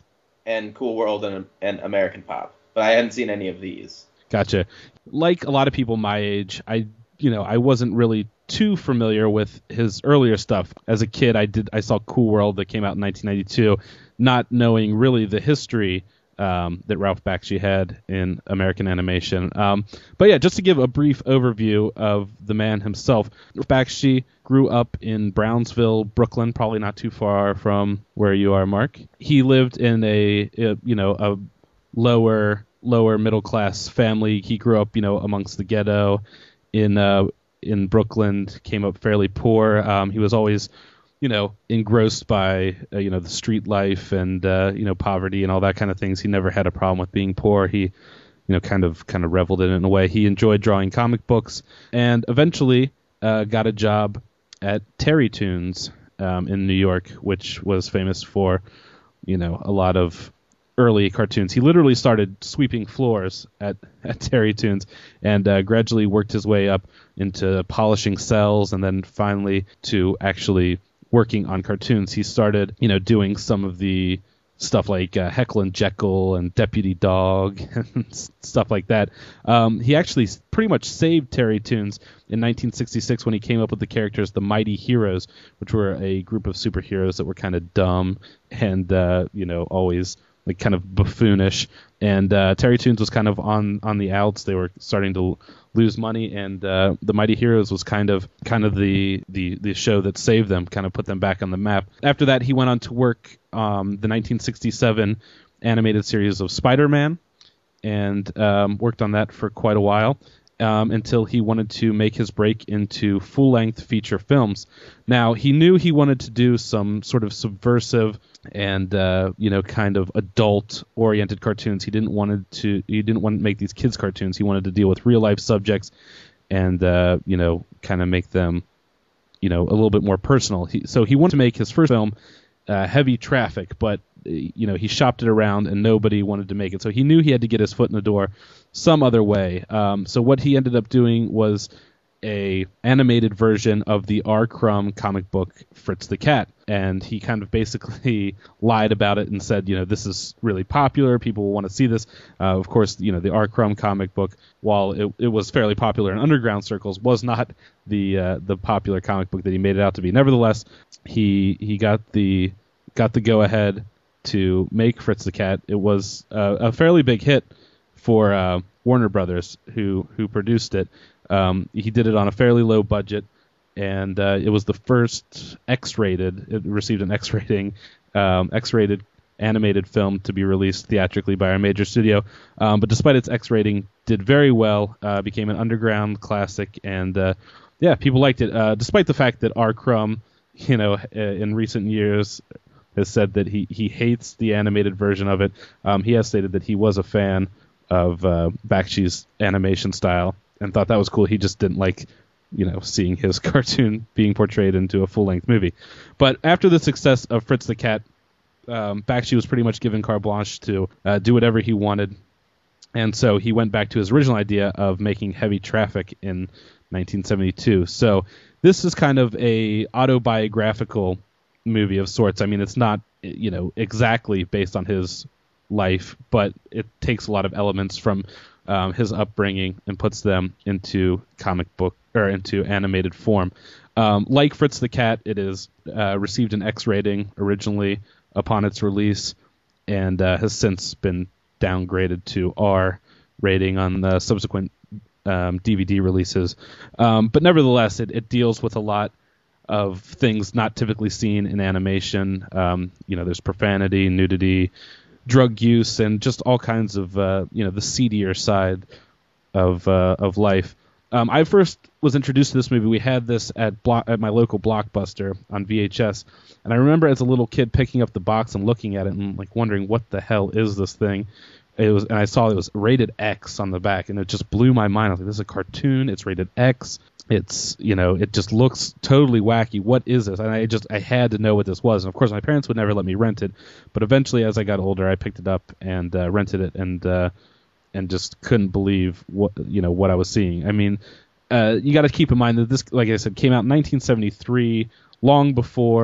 and Cool World and, and American Pop, but I hadn't seen any of these. Gotcha. Like a lot of people my age, I you know I wasn't really too familiar with his earlier stuff. As a kid, I did I saw Cool World that came out in nineteen ninety-two, not knowing really the history um, that Ralph Bakshi had in American animation. Um, but yeah, just to give a brief overview of the man himself, Bakshi grew up in Brownsville, Brooklyn, probably not too far from where you are, Mark. He lived in a, a you know a lower lower middle class family. He grew up you know amongst the ghetto in uh, in Brooklyn. Came up fairly poor. Um, he was always you know, engrossed by, uh, you know, the street life and, uh, you know, poverty and all that kind of things. He never had a problem with being poor. He, you know, kind of kind of reveled in it in a way. He enjoyed drawing comic books and eventually uh, got a job at Terry Toons um, in New York, which was famous for, you know, a lot of early cartoons. He literally started sweeping floors at, at Terry Toons and uh, gradually worked his way up into polishing cells and then finally to actually working on cartoons. He started, you know, doing some of the stuff like uh, Heckle and Jekyll and Deputy Dog and stuff like that. Um, he actually pretty much saved Terry Toons in nineteen sixty-six when he came up with the characters the Mighty Heroes, which were a group of superheroes that were kind of dumb and, uh, you know, always like kind of buffoonish. And uh, Terry Toons was kind of on, on the outs. They were starting to lose money, and uh, the Mighty Heroes was kind of kind of the, the, the show that saved them, kind of put them back on the map. After that, he went on to work um, the nineteen sixty-seven animated series of Spider-Man, and um, worked on that for quite a while um, until he wanted to make his break into full-length feature films. Now, he knew he wanted to do some sort of subversive and uh, you know, kind of adult-oriented cartoons. He didn't want to. He didn't want to make these kids' cartoons. He wanted to deal with real-life subjects, and uh, you know, kind of make them, you know, a little bit more personal. He, so he wanted to make his first film, uh, Heavy Traffic, but you know, he shopped it around, and nobody wanted to make it. So he knew he had to get his foot in the door some other way. Um, so what he ended up doing was a animated version of the R. Crumb comic book Fritz the Cat, and he kind of basically lied about it and said, you know, this is really popular, people will want to see this. Uh, of course, you know, the R. Crumb comic book, while it, it was fairly popular in underground circles, was not the uh, the popular comic book that he made it out to be. Nevertheless, he he got the got the go ahead to make Fritz the Cat. It was uh, a fairly big hit for uh, Warner Brothers, who who produced it. Um, he did it on a fairly low budget, and uh, it was the first X-rated. It received an X rating, um, X-rated animated film to be released theatrically by a major studio. Um, but despite its X rating, did very well. Uh, became an underground classic, and uh, yeah, people liked it. Uh, despite the fact that R. Crumb, you know, in recent years has said that he, he hates the animated version of it. Um, he has stated that he was a fan of uh, Bakshi's animation style and thought that was cool. He just didn't like, you know, seeing his cartoon being portrayed into a full-length movie. But after the success of Fritz the Cat, um, Bakshi was pretty much given carte blanche to uh, do whatever he wanted. And so he went back to his original idea of making Heavy Traffic in nineteen seventy-two. So this is kind of a autobiographical movie of sorts. I mean, it's not, you know, exactly based on his life, but it takes a lot of elements from um, his upbringing and puts them into comic book or into animated form. Um, like Fritz the Cat, it is uh, received an X rating originally upon its release, and uh, has since been downgraded to R rating on the subsequent um, D V D releases. Um, but nevertheless, it, it deals with a lot of things not typically seen in animation. Um, you know, there's profanity, nudity, drug use, and just all kinds of uh, you know, the seedier side of uh, of life. Um, I first was introduced to this movie. We had this at Blo- at my local Blockbuster on V H S, and I remember as a little kid picking up the box and looking at it and like wondering what the hell is this thing. It was, and I saw it was rated X on the back, and it just blew my mind. I was like, "This is a cartoon. It's rated X. It's, you know, it just looks totally wacky. What is this?" And I just I had to know what this was. And of course, my parents would never let me rent it, but eventually, as I got older, I picked it up and uh, rented it, and uh, and just couldn't believe what you know what I was seeing. I mean, uh, you got to keep in mind that this, like I said, came out in nineteen seventy-three, long before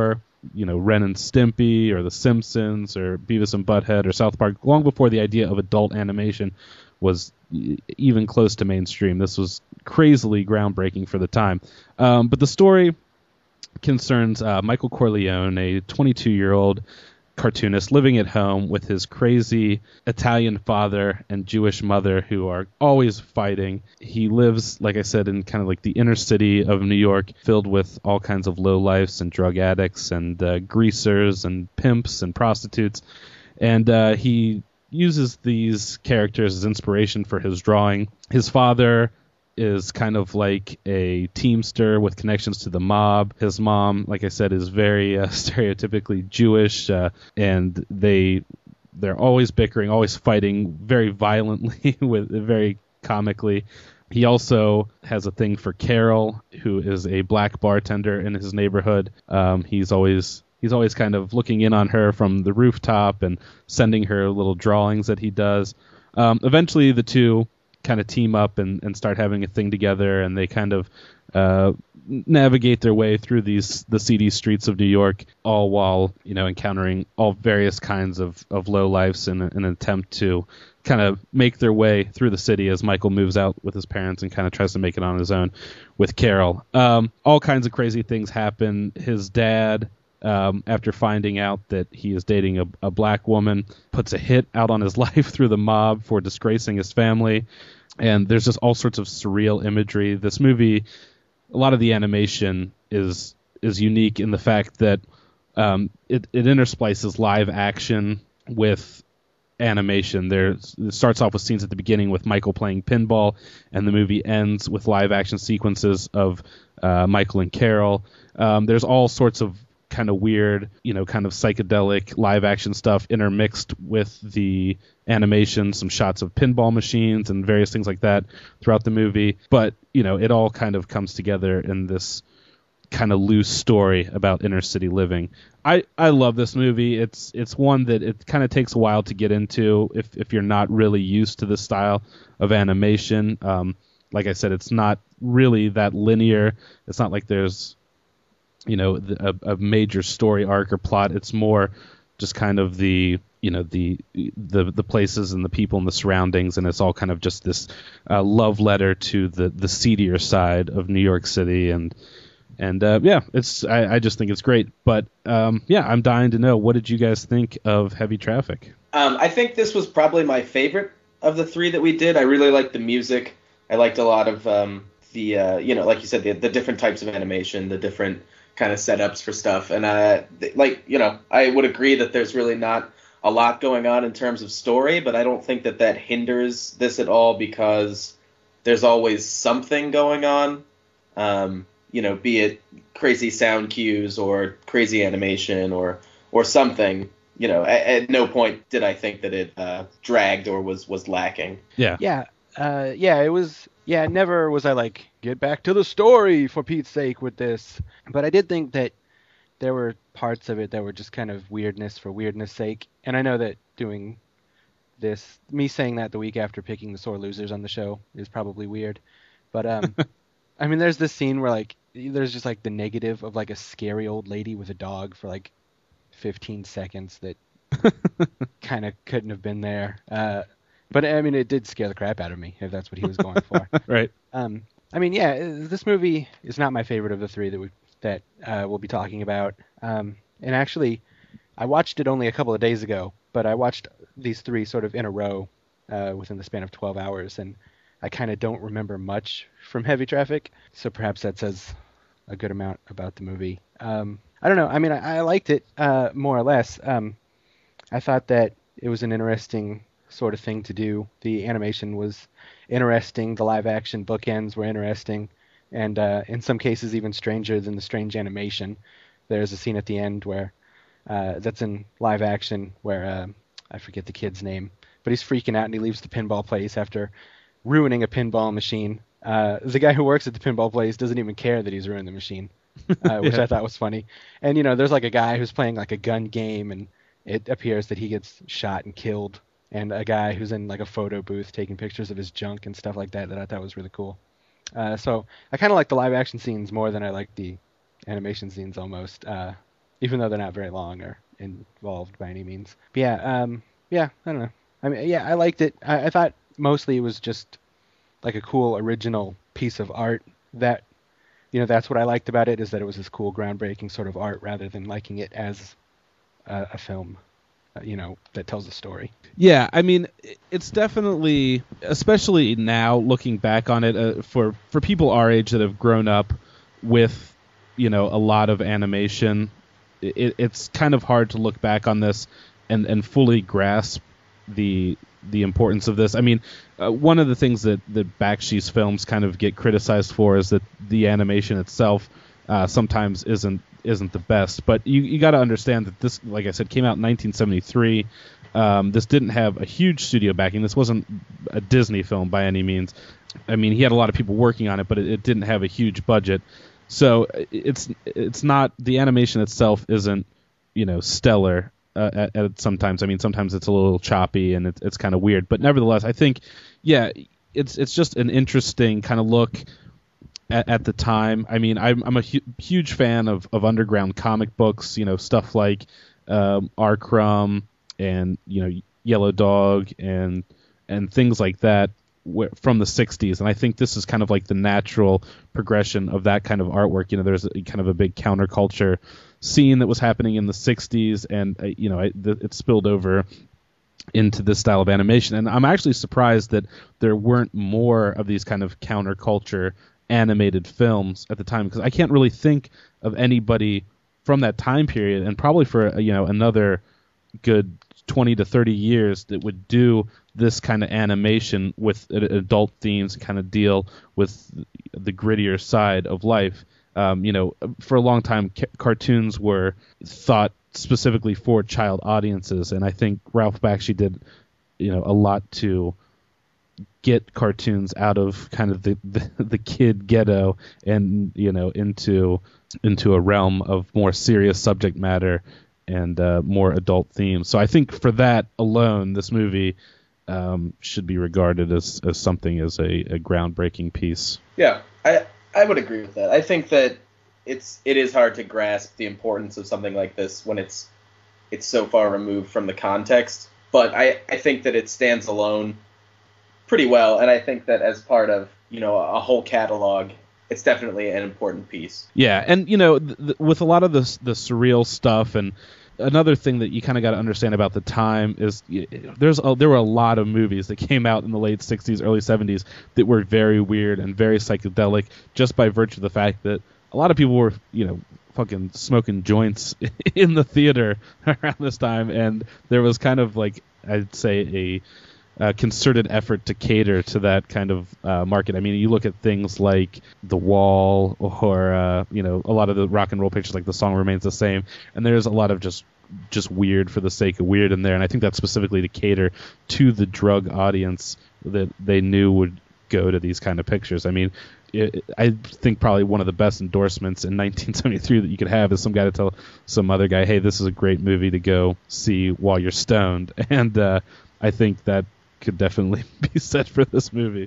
you know, Ren and Stimpy or The Simpsons or Beavis and Butthead or South Park, long before the idea of adult animation was even close to mainstream. This was crazily groundbreaking for the time. Um, but the story concerns uh, Michael Corleone, a twenty-two-year-old cartoonist living at home with his crazy Italian father and Jewish mother who are always fighting. He lives, like I said, in kind of like the inner city of New York, filled with all kinds of lowlifes and drug addicts and uh, greasers and pimps and prostitutes. And uh, he uses these characters as inspiration for his drawing. His father is kind of like a teamster with connections to the mob. His mom, like I said, is very uh, stereotypically Jewish, uh, and they they're always bickering, always fighting, very violently, with very comically. He also has a thing for Carol, who is a black bartender in his neighborhood. Um, he's always he's always kind of looking in on her from the rooftop and sending her little drawings that he does. Um, eventually, the two kind of team up and, and start having a thing together, and they kind of uh, navigate their way through these the seedy streets of New York, all while, you know, encountering all various kinds of, of lowlifes in, in an attempt to kind of make their way through the city as Michael moves out with his parents and kind of tries to make it on his own with Carol. Um, all kinds of crazy things happen. His dad, Um, after finding out that he is dating a, a black woman, puts a hit out on his life through the mob for disgracing his family. And there's just all sorts of surreal imagery. This movie, a lot of the animation is is unique in the fact that um, it, it intersplices live action with animation. There's, it starts off with scenes at the beginning with Michael playing pinball, and the movie ends with live action sequences of uh, Michael and Carol. Um, there's all sorts of kind of weird, you know, kind of psychedelic live action stuff intermixed with the animation, some shots of pinball machines and various things like that throughout the movie. But, you know, it all kind of comes together in this kind of loose story about inner city living. I, I love this movie. It's it's one that it kind of takes a while to get into if, if you're not really used to this style of animation. Um, like I said, it's not really that linear. It's not like there's, you know, a, a major story arc or plot. It's more just kind of the, you know, the the the places and the people and the surroundings, and it's all kind of just this uh, love letter to the the seedier side of New York City. And and uh, yeah, it's I, I just think it's great. But um, yeah, I'm dying to know, what did you guys think of Heavy Traffic? Um, I think this was probably my favorite of the three that we did. I really liked the music. I liked a lot of um, the uh, you know, like you said, the, the different types of animation, the different kind of setups for stuff. And uh, th- like, you know, I would agree that there's really not a lot going on in terms of story, but I don't think that that hinders this at all, because there's always something going on, um, you know, be it crazy sound cues or crazy animation or or something. You know, at, at no point did I think that it uh, dragged or was, was lacking. Yeah. Yeah. Uh, yeah, it was, yeah, never was I like, get back to the story for Pete's sake with this. But I did think that there were parts of it that were just kind of weirdness for weirdness sake. And I know that doing this, me saying that the week after picking the sore losers on the show is probably weird. But, um, I mean, there's this scene where, like, there's just, like, the negative of, like, a scary old lady with a dog for, like, fifteen seconds that kind of couldn't have been there. Uh, but, I mean, it did scare the crap out of me, if that's what he was going for. Right. Um, I mean, yeah, this movie is not my favorite of the three that we that uh, we'll be talking about. Um, and actually, I watched it only a couple of days ago, but I watched these three sort of in a row uh, within the span of twelve hours, and I kind of don't remember much from Heavy Traffic, so perhaps that says a good amount about the movie. Um, I don't know. I mean, I, I liked it uh, more or less. Um, I thought that it was an interesting sort of thing to do. The animation was interesting. The live action bookends were interesting, and uh, in some cases even stranger than the strange animation. There's a scene at the end where uh, that's in live action where uh, I forget the kid's name, but he's freaking out and he leaves the pinball place after ruining a pinball machine. Uh, the guy who works at the pinball place doesn't even care that he's ruined the machine, uh, which Yeah. I thought was funny. And you know, there's like a guy who's playing like a gun game, and it appears that he gets shot and killed. And a guy who's in like a photo booth taking pictures of his junk and stuff like that that I thought was really cool. Uh, so I kind of like the live action scenes more than I like the animation scenes almost. Uh, even though they're not very long or involved by any means. But yeah, um, yeah, I don't know. I mean, yeah, I liked it. I, I thought mostly it was just like a cool original piece of art that, you know, that's what I liked about it, is that it was this cool, groundbreaking sort of art rather than liking it as a, a film, uh, you know, that tells a story. Yeah, I mean, it's definitely, especially now looking back on it, uh, for, for people our age that have grown up with, you know, a lot of animation, it, it's kind of hard to look back on this and, and fully grasp the the importance of this. I mean, uh, one of the things that, that Bakshi's films kind of get criticized for is that the animation itself uh, sometimes isn't isn't the best. But you you got to understand that this, like I said, came out in nineteen seventy-three. Um, this didn't have a huge studio backing. This wasn't a Disney film by any means. I mean, he had a lot of people working on it, but it, it didn't have a huge budget. So it's it's not, the animation itself isn't, you know, stellar. Uh, at, at sometimes, I mean, sometimes it's a little choppy and it, it's kind of weird, but nevertheless, I think, yeah, it's it's just an interesting kind of look at, at the time. I mean, I'm I'm a hu- huge fan of, of underground comic books, you know, stuff like um, R. Crumb and, you know, Yellow Dog and and things like that wh- from the sixties, and I think this is kind of like the natural progression of that kind of artwork. You know, there's a, kind of a big counterculture scene that was happening in the sixties, and uh, you know, it, it spilled over into this style of animation. And I'm actually surprised that there weren't more of these kind of counterculture animated films at the time, because I can't really think of anybody from that time period, and probably for, you know, another good twenty to thirty years, that would do this kind of animation with adult themes, kind of deal with the grittier side of life. Um, you know, for a long time, ca- cartoons were thought specifically for child audiences, and I think Ralph Bakshi did, you know, a lot to get cartoons out of kind of the, the, the kid ghetto and, you know, into into a realm of more serious subject matter and uh, more adult themes. So I think for that alone, this movie um, should be regarded as, as something as a, a groundbreaking piece. Yeah, I. I would agree with that. I think that it's it is hard to grasp the importance of something like this when it's it's so far removed from the context. But I, I think that it stands alone pretty well, and I think that as part of, you know, a whole catalog, it's definitely an important piece. Yeah, and you know, th- th- with a lot of the the surreal stuff, and another thing that you kind of got to understand about the time is there's a, there were a lot of movies that came out in the late sixties, early seventies that were very weird and very psychedelic, just by virtue of the fact that a lot of people were, you know, fucking smoking joints in the theater around this time, and there was kind of like, I'd say, a, a concerted effort to cater to that kind of uh, market. I mean, you look at things like The Wall, or uh, you know, a lot of the rock and roll pictures, like The Song Remains the Same, and there's a lot of just just weird for the sake of weird in there, and I think that's specifically to cater to the drug audience that they knew would go to these kind of pictures. I mean, it, I think probably one of the best endorsements in nineteen seventy-three that you could have is some guy to tell some other guy, hey, this is a great movie to go see while you're stoned, and uh, I think that could definitely be said for this movie.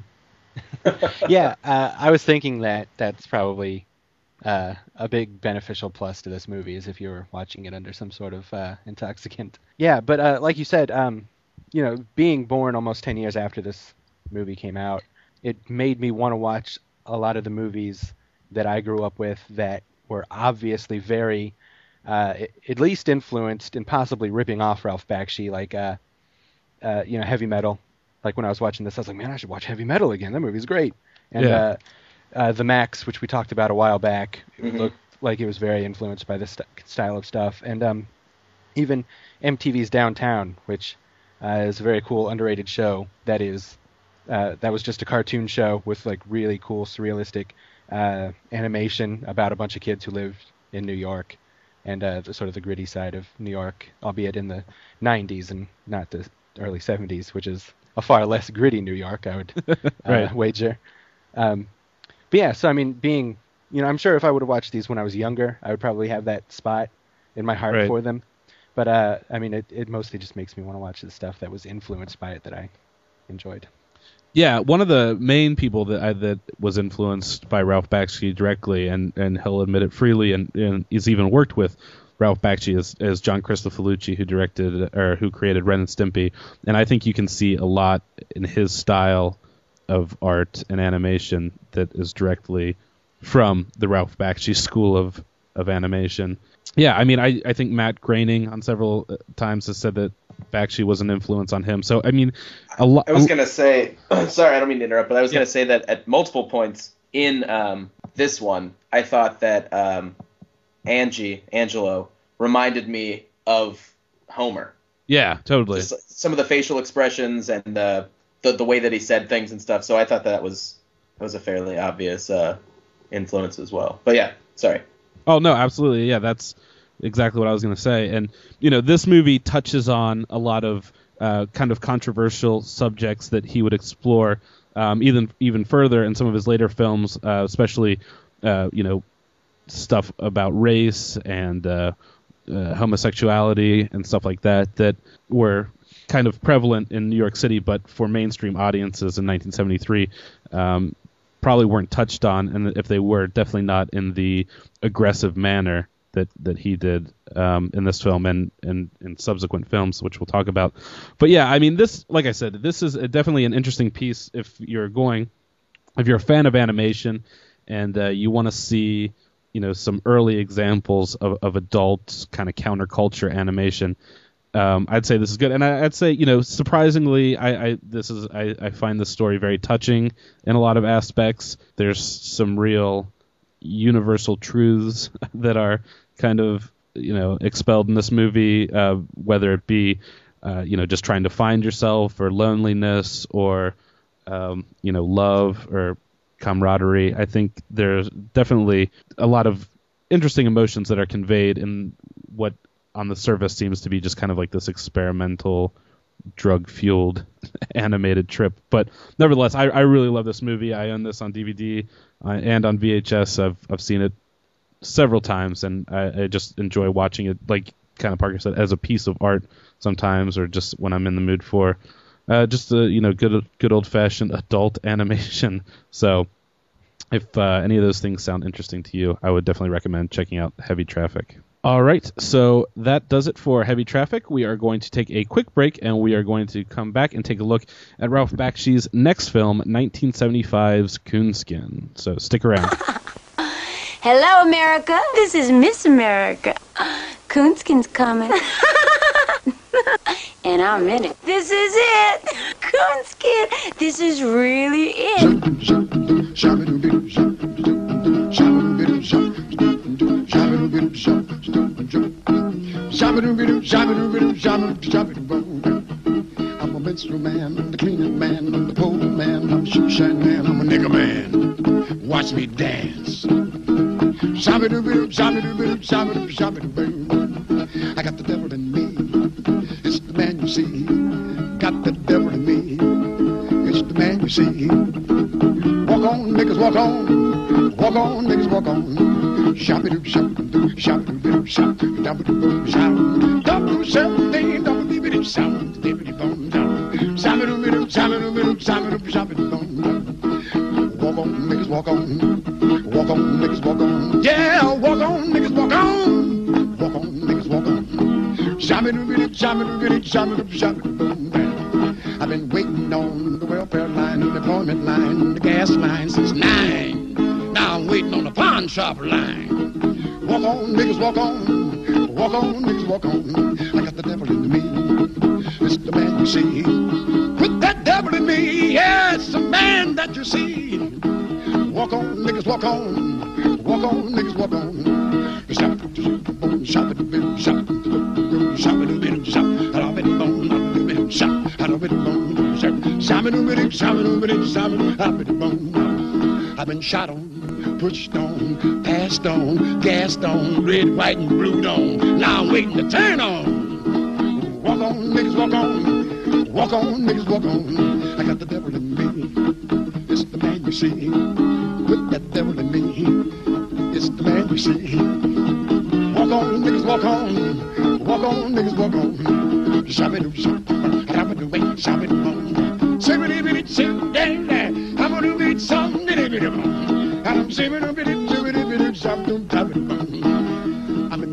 Yeah, uh, I was thinking that that's probably uh, a big beneficial plus to this movie, is if you were watching it under some sort of uh, intoxicant. Yeah, but uh, like you said, um, you know, being born almost ten years after this movie came out, it made me want to watch a lot of the movies that I grew up with that were obviously very, uh, at least influenced and possibly ripping off Ralph Bakshi, like, uh, uh, you know, Heavy Metal. Like when I was watching this, I was like, man, I should watch Heavy Metal again. That movie's great. And Yeah. uh, uh, The Max, which we talked about a while back, Mhm. looked like it was very influenced by this st- style of stuff. And um, even M T V's Downtown, which uh, is a very cool, underrated show that is uh, that was just a cartoon show with like really cool, surrealistic uh, animation about a bunch of kids who lived in New York, and uh, the sort of the gritty side of New York, albeit in the nineties and not the early seventies, which is a far less gritty New York, I would uh, Right. wager. Um, but yeah, so I mean, being, you know, I'm sure if I would have watched these when I was younger, I would probably have that spot in my heart Right. for them. But uh, I mean, it, it mostly just makes me want to watch the stuff that was influenced by it that I enjoyed. Yeah, one of the main people that I, that was influenced by Ralph Bakshi directly, and, and he'll admit it freely, and, and he's even worked with Ralph Bakshi as, as John Kristofolucci, who directed or who created Ren and Stimpy, and I think you can see a lot in his style of art and animation that is directly from the Ralph Bakshi school of, of animation. Yeah, I mean, I, I think Matt Groening on several times has said that Bakshi was an influence on him. So, I mean, a lot. I was going to say, sorry, I don't mean to interrupt, but I was yeah. going to say that at multiple points in um, this one, I thought that um, Angie, Angelo, reminded me of Homer. Yeah, totally. Just some of the facial expressions and the, the the way that he said things and stuff. So I thought that was that was a fairly obvious uh, influence as well. But yeah, sorry. Oh, no, absolutely. Yeah, that's exactly what I was going to say. And, you know, this movie touches on a lot of uh, kind of controversial subjects that he would explore um, even even further in some of his later films, uh, especially, uh, you know, stuff about race and uh, uh, homosexuality and stuff like that that were kind of prevalent in New York City, but for mainstream audiences in nineteen seventy-three, um, probably weren't touched on, and if they were, definitely not in the aggressive manner that, that he did um, in this film and, and in subsequent films, which we'll talk about. But yeah, I mean, this, like I said, this is a, definitely an interesting piece if you're going, if you're a fan of animation and uh, you want to see, you know, some early examples of, of adult kind of counterculture animation. Um, I'd say this is good, and I, I'd say, you know, surprisingly, I, I this is I, I find this story very touching in a lot of aspects. There's some real universal truths that are kind of, you know, expelled in this movie, uh, whether it be, uh, you know, just trying to find yourself, or loneliness, or um, you know, love or camaraderie. I think there's definitely a lot of interesting emotions that are conveyed in what, on the surface, seems to be just kind of like this experimental, drug-fueled animated trip. But nevertheless, I, I really love this movie. I own this on D V D uh, and on V H S. I've I've seen it several times, and I, I just enjoy watching it, like kind of Parker said, as a piece of art sometimes, or just when I'm in the mood for uh, just a, you know, good good old-fashioned adult animation. So if uh, any of those things sound interesting to you, I would definitely recommend checking out Heavy Traffic. All right, so that does it for Heavy Traffic. We are going to take a quick break, and we are going to come back and take a look at Ralph Bakshi's next film, nineteen seventy-five's Coonskin. So stick around. Hello, America. This is Miss America. Coonskin's coming. And I'm in it. This is it. Coonskin. This is really it. I'm a minstrel man, the cleaning man, I'm the pole man, I'm a shoe shine man, I'm a nigger man. Watch me dance. I got the devil in me. It's the man you see. Got the devil in me. It's the man you see. Walk on, niggas, walk on. Walk on, niggas, walk on. Shop it, shop it, shop it, shop it, double double sound. Double seventeen, double dibbity sound. Dibbity bone down. Shop it, shop it, shop it, shop it, bone down. Walk on, niggas, walk on. Walk on, niggas, walk on. Yeah, walk on, niggas, walk on. Walk on, niggas, walk on. Shop it, shop it, shop it, shop it, bone down. I've been waiting on the welfare line, the employment line, the gas line since nine. Now I'm waiting on the pawn shop line. Walk on, niggas, walk on. Walk on, niggas, walk on. I got the devil in me. It's the man you see. Put that devil in me. Yeah, it's the man that you see. Walk on, niggas, walk on. Walk on, niggas, walk on. Shop it, shop it, shop it, shop it, shop it, shop it, bone, shop, I don't bit bone, shop, shop it, shop it, shop it, shop it, bone. I've been shot on, pushed on, passed on, gassed on, red, white, and blued on. Now I'm waiting to turn on. Walk on, niggas, walk on. Walk on, niggas, walk on. I got the devil in me. It's the man you see. Put that devil in me. It's the man you see. Walk on, niggas, walk on. Walk on, niggas, walk on. Shop it, shop it, shop it, wait, shop it, on. Seventy minutes, seven days. I'm gonna beat some bitty bitty bone. I'm seven minutes, seventy minutes, shop it, shop it, on. I'm a natural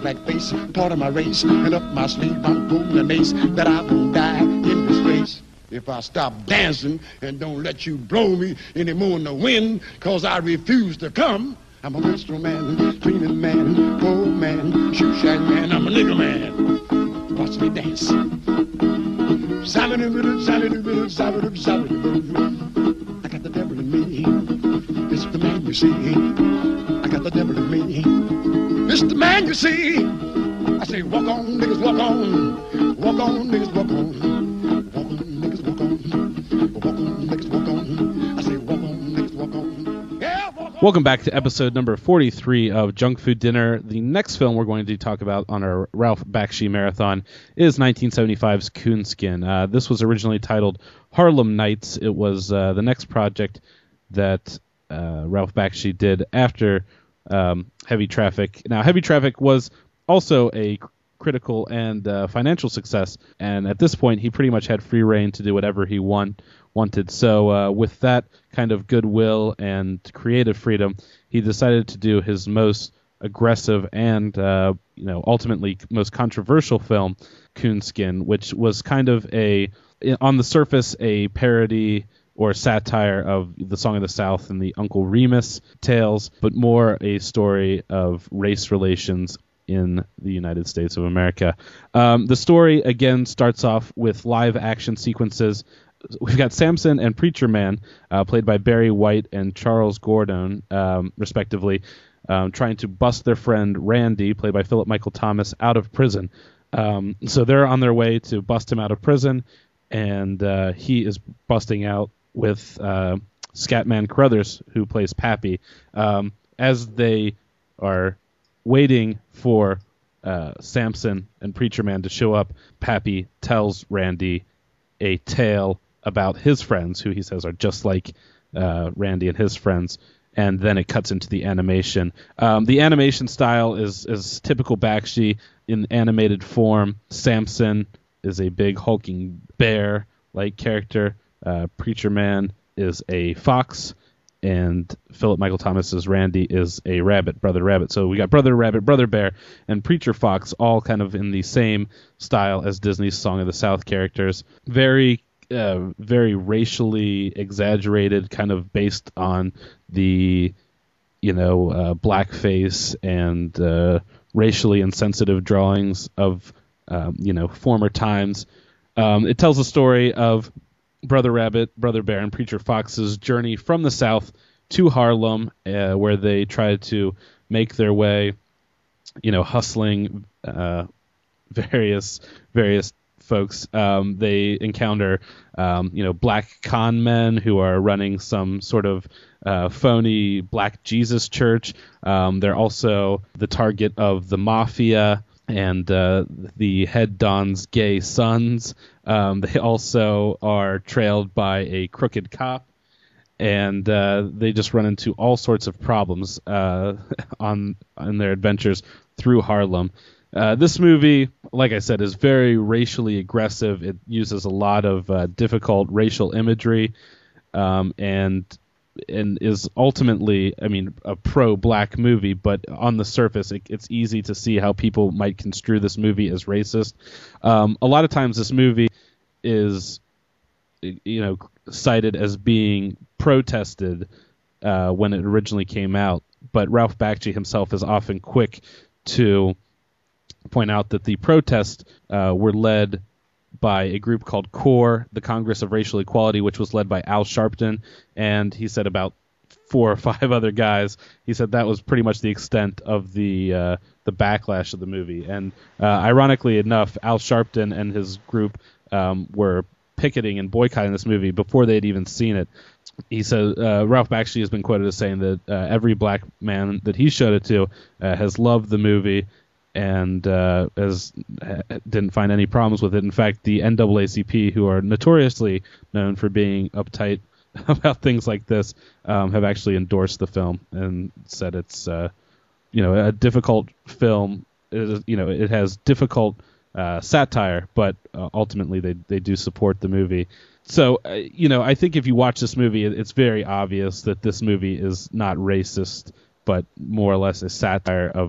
black face, part of my race, and up my sleeve I'm pulling an ace that I won't die in disgrace. If I stop dancing and don't let you blow me anymore in the wind, cause I refuse to come. I'm a minstrel man, dreaming man, old man, shoe shine man, I'm a nigga man. Watch me dance. Salad-a-bit-a, salad-a-bit-a, salad-a-bit-a, salad-a-bit-a. I got the devil in me. It's the man you see. I got the devil in me. It's the man you see. I say, walk on, niggas, walk on. Walk on, niggas, walk on. Walk on, niggas, walk on. Walk on, niggas, walk on. I say, walk on, niggas, walk on. Yeah, walk on. Welcome back to episode number forty-three of Junk Food Dinner. The next film we're going to talk about on our Ralph Bakshi marathon is nineteen seventy-five's Coonskin. Uh, this was originally titled Harlem Nights. It was uh, the next project that uh, Ralph Bakshi did after um, Heavy Traffic. Now, Heavy Traffic was also a critical and uh, financial success, and at this point he pretty much had free reign to do whatever he want, wanted. So uh, with that kind of goodwill and creative freedom, he decided to do his most aggressive and uh, you know ultimately most controversial film, Coonskin, which was kind of a, on the surface, a parody or satire of the Song of the South and the Uncle Remus tales, but more a story of race relations in the United States of America. Um, the story, again, starts off with live action sequences. We've got Samson and Preacher Man, uh, played by Barry White and Charles Gordon, um, respectively, um, trying to bust their friend Randy, played by Philip Michael Thomas, out of prison. Um, so they're on their way to bust him out of prison, and uh, he is busting out with uh, Scatman Crothers, who plays Pappy. Um, as they are waiting for uh, Samson and Preacher Man to show up, Pappy tells Randy a tale about his friends, who he says are just like uh, Randy and his friends, and then it cuts into the animation. Um, the animation style is, is typical Bakshi in animated form. Samson is a big hulking bear-like character. Uh, Preacher Man is a fox, and Philip Michael Thomas's Randy is a rabbit, Brother Rabbit. So we got Brother Rabbit, Brother Bear, and Preacher Fox, all kind of in the same style as Disney's Song of the South characters. Very, uh, very racially exaggerated, kind of based on the, you know, uh, blackface and uh, racially insensitive drawings of, um, you know, former times. Um, it tells a story of Brother Rabbit, Brother Bear, and Preacher Fox's journey from the South to Harlem, uh, where they try to make their way, you know, hustling uh, various various folks. Um, they encounter, um, you know, black con men who are running some sort of uh, phony Black Jesus church. Um, they're also the target of the mafia and uh, the head don's gay sons. Um, they also are trailed by a crooked cop, and uh, they just run into all sorts of problems uh, on on their adventures through Harlem. Uh, this movie, like I said, is very racially aggressive. It uses a lot of uh, difficult racial imagery, um, and and is ultimately, I mean, a pro-black movie, but on the surface, it, it's easy to see how people might construe this movie as racist. Um, a lot of times this movie is, you know, cited as being protested uh, when it originally came out, but Ralph Bakshi himself is often quick to point out that the protests uh, were led by a group called CORE, the Congress of Racial Equality, which was led by Al Sharpton, and he said about four or five other guys. He said that was pretty much the extent of the uh, the backlash of the movie. And uh, ironically enough, Al Sharpton and his group um, were picketing and boycotting this movie before they had even seen it. He said uh, Ralph Bakshi has been quoted as saying that uh, every black man that he showed it to uh, has loved the movie and uh, as didn't find any problems with it. In fact, the N double A C P, who are notoriously known for being uptight about things like this, um, have actually endorsed the film and said it's, uh, you know, a difficult film. It is, you know, it has difficult uh, satire, but uh, ultimately they they do support the movie. So, uh, you know, I think if you watch this movie, it's very obvious that this movie is not racist, but more or less a satire of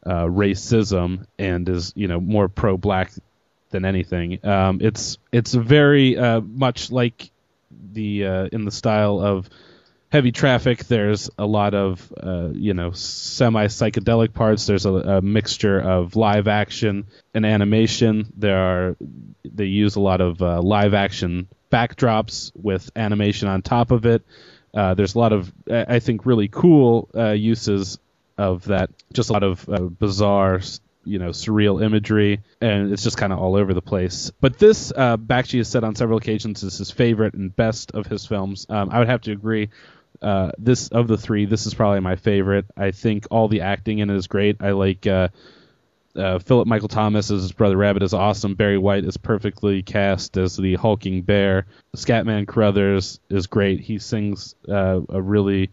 uh, racism and is, you know, more pro-black than anything. Um, it's it's very uh, much like the uh, in the style of Heavy Traffic. There's a lot of uh, you know semi-psychedelic parts. There's a, a mixture of live action and animation. There are they use a lot of uh, live action backdrops with animation on top of it. Uh, there's a lot of I think really cool uh, uses of that. Just a lot of uh, bizarre, you know, surreal imagery, and it's just kind of all over the place. But this, uh, Bakshi has said on several occasions, is his favorite and best of his films. Um, I would have to agree. Uh, this of the three, this is probably my favorite. I think all the acting in it is great. I like uh, uh, Philip Michael Thomas as his brother Rabbit is awesome. Barry White is perfectly cast as the hulking bear. Scatman Crothers is great. He sings uh, a really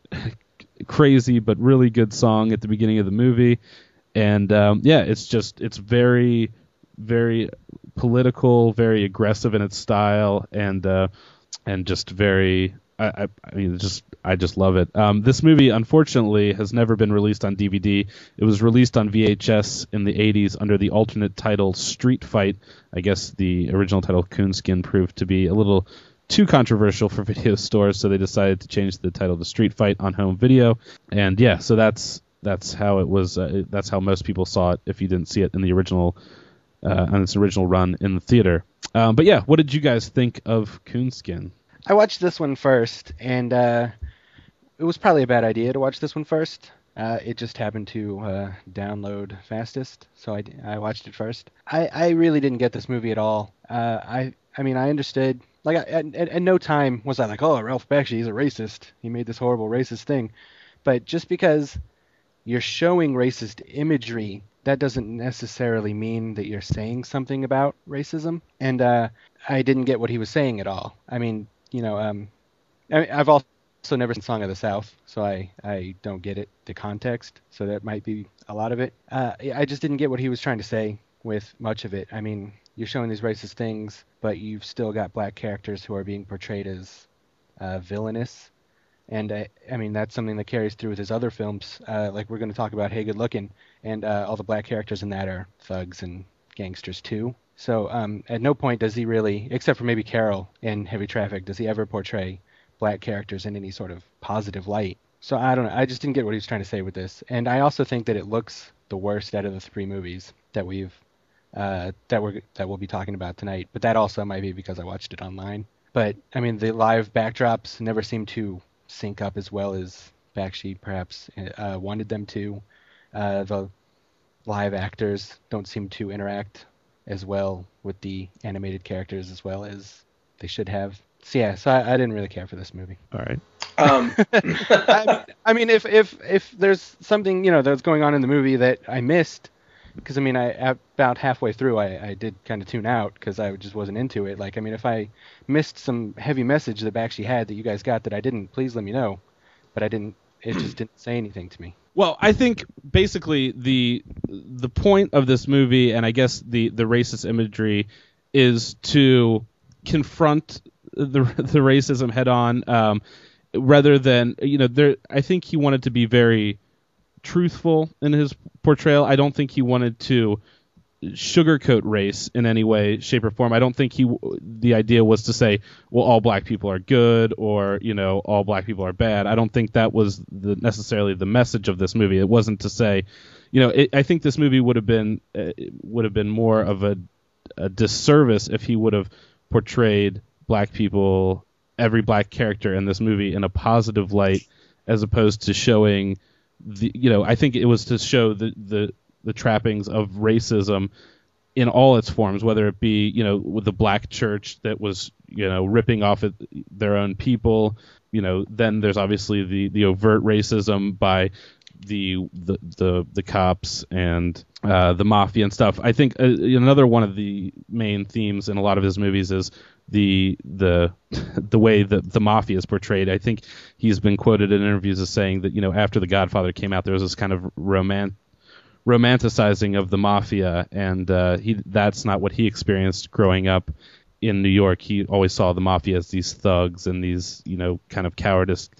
crazy but really good song at the beginning of the movie. And um, yeah, it's just it's very, very political, very aggressive in its style, and uh, and just very. I, I, I mean, just I just love it. Um, this movie, unfortunately, has never been released on D V D. It was released on V H S in the eighties under the alternate title Street Fight. I guess the original title Coonskin proved to be a little too controversial for video stores, so they decided to change the title to Street Fight on home video. And yeah, so that's. That's how it was. Uh, that's how most people saw it. If you didn't see it in the original, uh, on its original run in the theater. Um, but yeah, what did you guys think of Coonskin? I watched this one first, and uh, it was probably a bad idea to watch this one first. Uh, it just happened to uh, download fastest, so I, I watched it first. I, I really didn't get this movie at all. Uh, I I mean, I understood. Like, I, at, at no time was I like, oh, Ralph Bakshi, he's a racist. He made this horrible racist thing. But just because you're showing racist imagery, that doesn't necessarily mean that you're saying something about racism. And uh, I didn't get what he was saying at all. I mean, you know, um, I mean, I've also never seen Song of the South, so I, I don't get it, the context. So that might be a lot of it. Uh, I just didn't get what he was trying to say with much of it. I mean, you're showing these racist things, but you've still got black characters who are being portrayed as uh, villainous. And, uh, I mean, that's something that carries through with his other films. Uh, like, we're going to talk about Hey Good Lookin', and uh, all the black characters in that are thugs and gangsters, too. So um, at no point does he really, except for maybe Carol in Heavy Traffic, does he ever portray black characters in any sort of positive light. So I don't know. I just didn't get what he was trying to say with this. And I also think that it looks the worst out of the three movies that we've uh, that we're that we'll be talking about tonight. But that also might be because I watched it online. But, I mean, the live backdrops never seem to sync up as well as Bakshi perhaps uh, wanted them to. Uh, the live actors don't seem to interact as well with the animated characters as well as they should have. So yeah, so I, I didn't really care for this movie. All right. Um, I, mean, I mean, if if if there's something, you know, that's going on in the movie that I missed, because I mean, I about halfway through, I, I did kind of tune out because I just wasn't into it. Like, I mean, if I missed some heavy message that Bakshi had that you guys got that I didn't, please let me know. But I didn't. It just didn't say anything to me. Well, I think basically the the point of this movie, and I guess the, the racist imagery, is to confront the the racism head on, um, rather than, you know, there. I think he wanted to be very truthful in his portrayal. I don't think he wanted to sugarcoat race in any way, shape, or form. I don't think he the idea was to say, well, all black people are good, or, you know, all black people are bad. I don't think that was the, necessarily the message of this movie. It wasn't to say, you know, it, I think this movie would have been uh, would have been more of a, a disservice if he would have portrayed black people, every black character in this movie, in a positive light, as opposed to showing the, you know, I think it was to show the the the trappings of racism in all its forms, whether it be, you know, with the black church that was, you know, ripping off at their own people, you know, then there's obviously the, the overt racism by the the the, the cops and uh, the mafia and stuff. I think uh, another one of the main themes in a lot of his movies is the the the way that the mafia is portrayed. I think he's been quoted in interviews as saying that, you know, after The Godfather came out, there was this kind of romantic romanticizing of the mafia, and uh, he that's not what he experienced growing up in New York. He always saw the mafia as these thugs and these, you know, kind of cowardice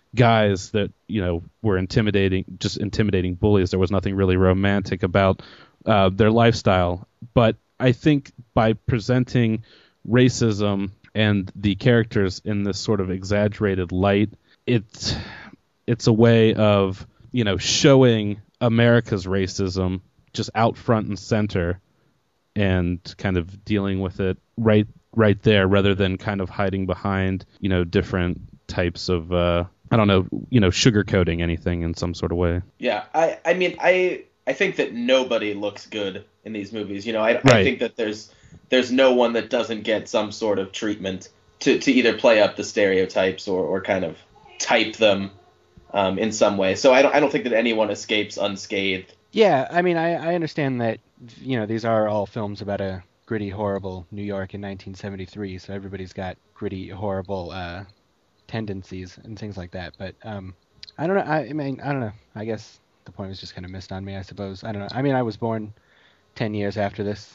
guys that, you know, were intimidating, just intimidating bullies. There was nothing really romantic about uh, their lifestyle. But I think by presenting racism and the characters in this sort of exaggerated light, it's it's a way of, you know, showing America's racism just out front and center and kind of dealing with it right right there, rather than kind of hiding behind, you know, different types of uh, I don't know, you know, sugarcoating anything in some sort of way. Yeah, I I mean I I think that nobody looks good in these movies. You know, I, Right. I think that there's there's no one that doesn't get some sort of treatment to, to either play up the stereotypes or, or kind of type them um, in some way. So I don't I don't think that anyone escapes unscathed. Yeah, I mean, I, I understand that, you know, these are all films about a gritty, horrible New York in nineteen seventy-three, so everybody's got gritty, horrible uh, tendencies and things like that. But um, I don't know. I, I mean, I don't know. I guess the point was just kind of missed on me, I suppose. I don't know. I mean, I was born ten years after this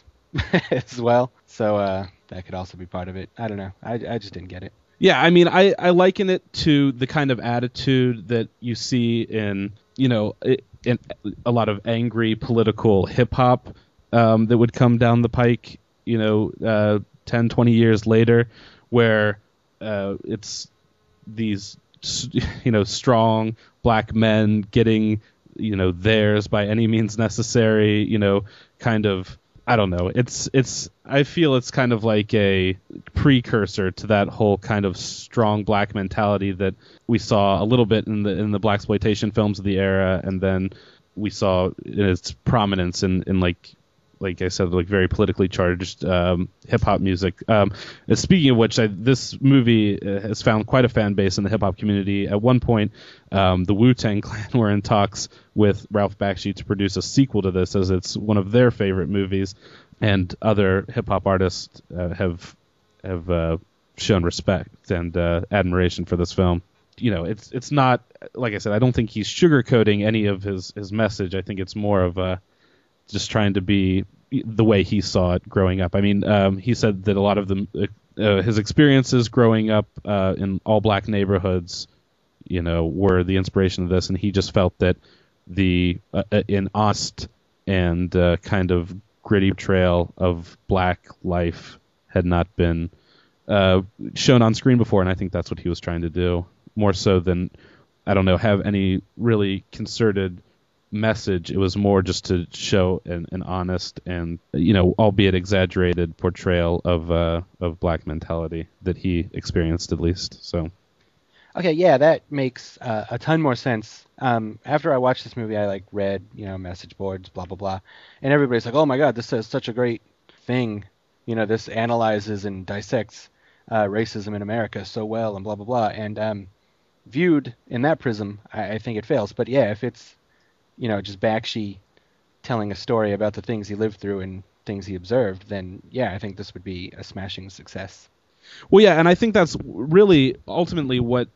as well, so uh, that could also be part of it. I don't know. I, I just didn't get it. Yeah, I mean, I, I liken it to the kind of attitude that you see in, you know, in a lot of angry political hip-hop um, that would come down the pike, you know, uh, ten, twenty years later, where uh, it's these, you know, strong black men getting, you know, theirs by any means necessary, you know, kind of, I don't know. It's it's. I feel it's kind of like a precursor to that whole kind of strong black mentality that we saw a little bit in the in the blaxploitation films of the era, and then we saw its prominence in, in like like I said, like very politically charged um, hip hop music. Um, and speaking of which, I, this movie has found quite a fan base in the hip hop community. At one point, um, the Wu-Tang Clan were in talks with Ralph Bakshi to produce a sequel to this, as it's one of their favorite movies, and other hip hop artists uh, have have uh, shown respect and uh, admiration for this film. You know, it's it's not, like I said, I don't think he's sugarcoating any of his, his message. I think it's more of a just trying to be the way he saw it growing up. I mean, um, he said that a lot of the uh, his experiences growing up uh, in all black neighborhoods, you know, were the inspiration of this, and he just felt that the uh, in honest and uh, kind of gritty portrayal of black life had not been uh, shown on screen before, and I think that's what he was trying to do, more so than, I don't know, have any really concerted message. It was more just to show an, an honest and, you know, albeit exaggerated portrayal of uh, of black mentality that he experienced, at least. So, okay, yeah, that makes uh, a ton more sense. Um, after I watched this movie, I like read, you know, message boards, blah blah blah, and everybody's like, "Oh my God, this is such a great thing." You know, this analyzes and dissects uh, racism in America so well, and blah blah blah. And um, viewed in that prism, I, I think it fails. But yeah, if it's, you know, just Bakshi telling a story about the things he lived through and things he observed, then yeah, I think this would be a smashing success. Well, yeah, and I think that's really ultimately what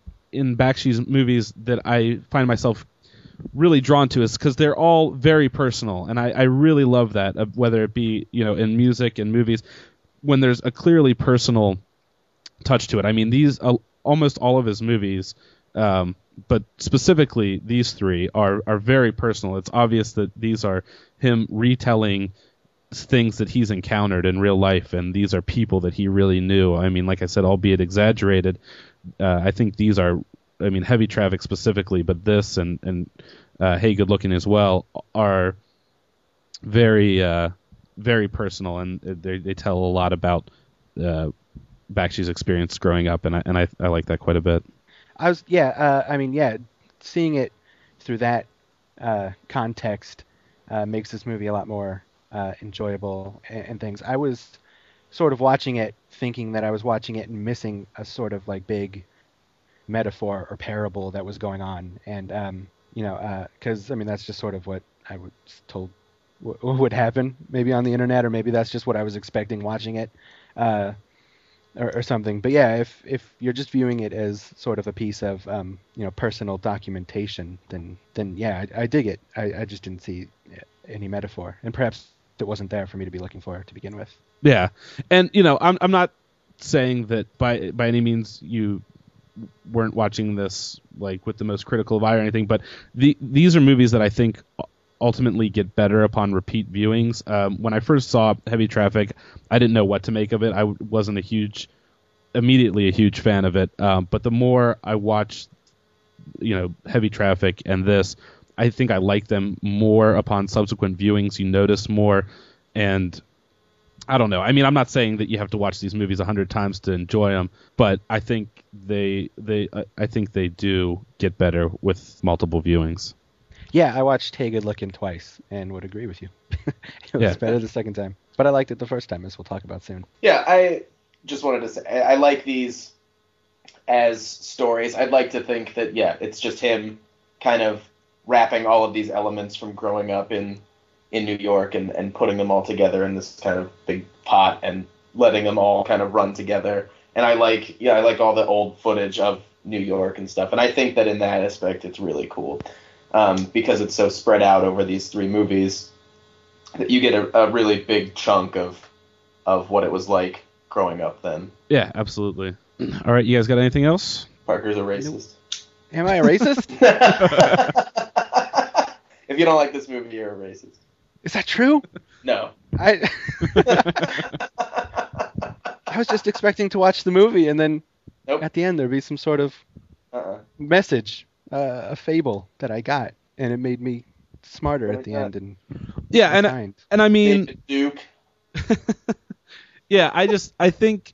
in Bakshi's movies that I find myself really drawn to, is because they're all very personal, and I, I really love that, uh, whether it be, you know, in music and movies, when there's a clearly personal touch to it. I mean, these uh, almost all of his movies, um, but specifically these three are, are very personal. It's obvious that these are him retelling things that he's encountered in real life, and these are people that he really knew. I mean, like I said, albeit exaggerated, uh, I think these are, I mean, Heavy Traffic specifically, but this and, and uh, Hey Good Looking as well are very, uh, very personal, and they, they tell a lot about uh, Bakshi's experience growing up, and I, and I, I like that quite a bit. I was, yeah, uh, I mean, yeah, seeing it through that uh, context uh, makes this movie a lot more uh, enjoyable and, and things. I was sort of watching it thinking that I was watching it and missing a sort of like big metaphor or parable that was going on. And, um, you know, because, uh, I mean, that's just sort of what I was told w- would happen maybe on the internet, or maybe that's just what I was expecting watching it. Uh, Or, or something. But yeah, if if you're just viewing it as sort of a piece of um, you know, personal documentation, then then yeah, I, I dig it. I, I just didn't see any metaphor, and perhaps it wasn't there for me to be looking for to begin with. Yeah, and you know, I'm I'm not saying that by by any means you weren't watching this like with the most critical eye or anything, but the these are movies that I think ultimately get better upon repeat viewings. Um, when I first saw Heavy Traffic, I didn't know what to make of it. I wasn't a huge, immediately a huge fan of it. Um, but the more I watched, you know, Heavy Traffic and this, I think I like them more upon subsequent viewings. You notice more, and I don't know. I mean, I'm not saying that you have to watch these movies a hundred times to enjoy them, but I think they they I think they do get better with multiple viewings. Yeah, I watched Hey Good Looking twice and would agree with you. It was Yeah. better the second time, but I liked it the first time, as we'll talk about soon. Yeah, I just wanted to say I I like these as stories. I'd like to think that yeah, it's just him kind of wrapping all of these elements from growing up in in New York and, and putting them all together in this kind of big pot and letting them all kind of run together. And I like yeah, I like all the old footage of New York and stuff. And I think that in that aspect it's really cool. Um, because it's so spread out over these three movies that you get a, a really big chunk of of what it was like growing up then. Yeah, absolutely. All right, you guys got anything else? Parker's a racist. Am I a racist? If you don't like this movie, you're a racist. Is that true? No. I I was just expecting to watch the movie and then nope. At the end there'd be some sort of uh-uh. message, uh, a fable that I got, and it made me smarter What at the was end. that? And Yeah, and kind. and I mean, David Duke. yeah, I just I think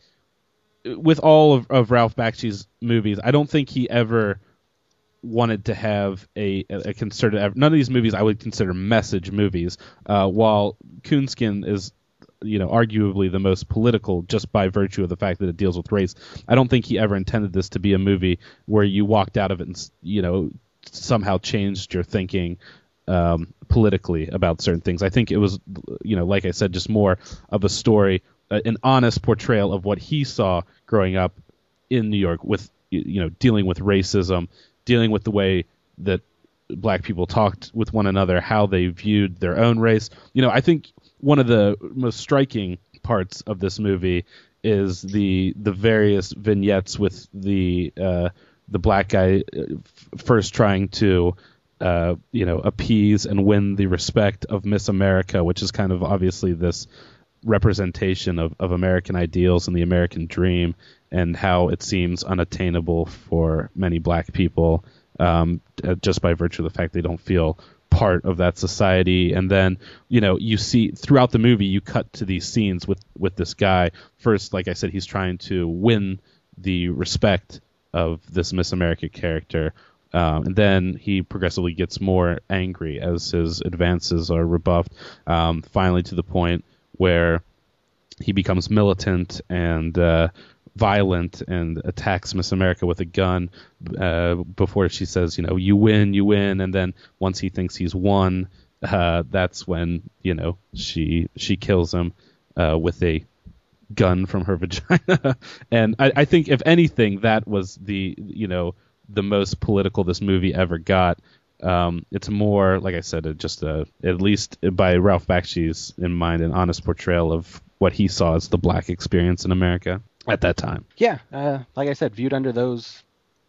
with all of, of Ralph Bakshi's movies, I don't think he ever wanted to have a, a concerted. None of these movies I would consider message movies. Uh, while Coonskin is, you know, arguably the most political just by virtue of the fact that it deals with race. I don't think he ever intended this to be a movie where you walked out of it and, you know, somehow changed your thinking um, politically about certain things. I think it was, you know, like I said, just more of a story, uh, an honest portrayal of what he saw growing up in New York with, you know, dealing with racism, dealing with the way that black people talked with one another, how they viewed their own race. You know, I think one of the most striking parts of this movie is the the various vignettes with the uh, the black guy f- first trying to uh, you know appease and win the respect of Miss America, which is kind of obviously this representation of, of American ideals and the American dream, and how it seems unattainable for many black people um, just by virtue of the fact they don't feel part of that society. And then, you know, you see throughout the movie, you cut to these scenes with, with this guy. First, like I said, he's trying to win the respect of this Miss America character. Um, and then he progressively gets more angry as his advances are rebuffed, um, finally to the point where he becomes militant and uh, violent and attacks Miss America with a gun uh, before she says, you know, you win, you win. And then once he thinks he's won, uh, that's when, you know, she she kills him uh, with a gun from her vagina. And I, I think, if anything, that was the, you know, the most political this movie ever got. Um, it's more, like I said, just a, at least by Ralph Bakshi's in mind, an honest portrayal of what he saw as the black experience in America at that time. Yeah, uh, like I said, viewed under those,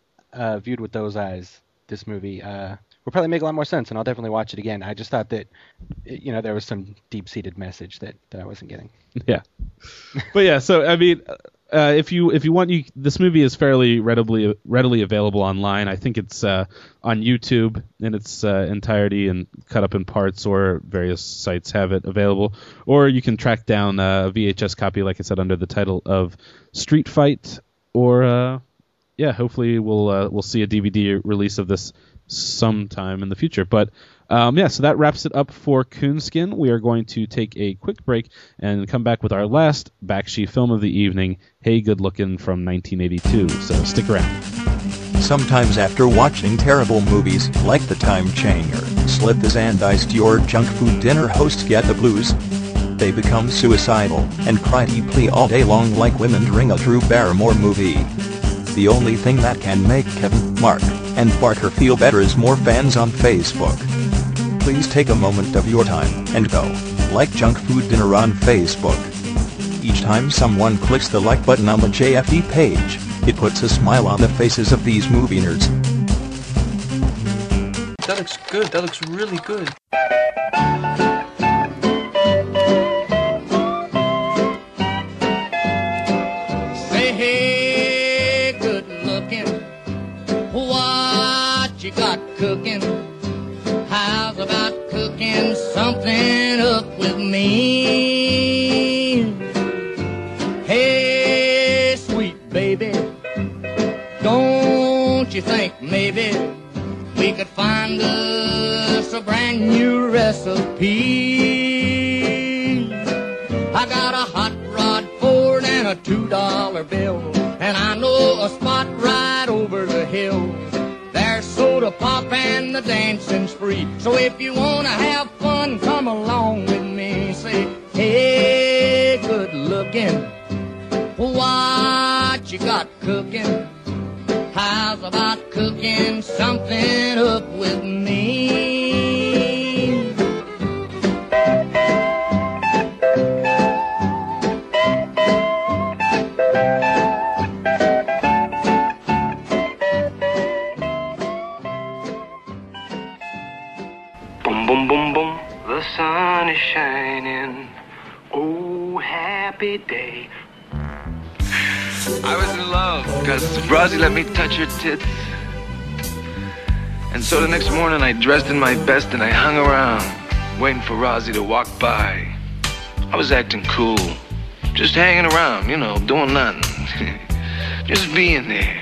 uh, viewed with those eyes, this movie uh, will probably make a lot more sense, and I'll definitely watch it again. I just thought that, you know, there was some deep-seated message that, that I wasn't getting. Yeah, but yeah, so I mean, uh, if you if you want, you this movie is fairly readily readily available online. I think it's uh, on YouTube in its uh, entirety and cut up in parts, or various sites have it available. Or you can track down a V H S copy, like I said, under the title of Street Fight. Or uh, yeah, hopefully we'll uh, we'll see a D V D release of this sometime in the future. But um, yeah, so that wraps it up for Coonskin. We are going to take a quick break and come back with our last Bakshi film of the evening, Hey Good Lookin' from nineteen eighty-two. So stick around. Sometimes after watching terrible movies like The Time Changer, Slip This and Iced, your junk food dinner hosts get the blues. They become suicidal and cry deeply all day long like women during a Drew Barrymore movie. The only thing that can make Kevin, Mark, and Parker feel better is more fans on Facebook. Please take a moment of your time and go like Junk Food Dinner on Facebook. Each time someone clicks the like button on the J F D page, It puts a smile on the faces of these movie nerds. That looks good. That looks really good. Say, hey, good looking, what you got cooking? How's about cooking something up with me? Hey, sweet baby, don't you think maybe we could find us a brand new recipe? I got a hot rod Ford and a two dollar bill, and I know a spot right over the hill. There's soda pop and the dancing's free. So if you wanna have fun, come along with me. Say, hey, good looking, what you got cooking? How's about cooking something up with me? Boom, boom, boom, boom. The sun is shining. Oh, happy day. I was in love because Rosie let me touch her tits. And so the next morning I dressed in my best and I hung around, waiting for Rosie to walk by. I was acting cool, just hanging around, you know, doing nothing. Just being there.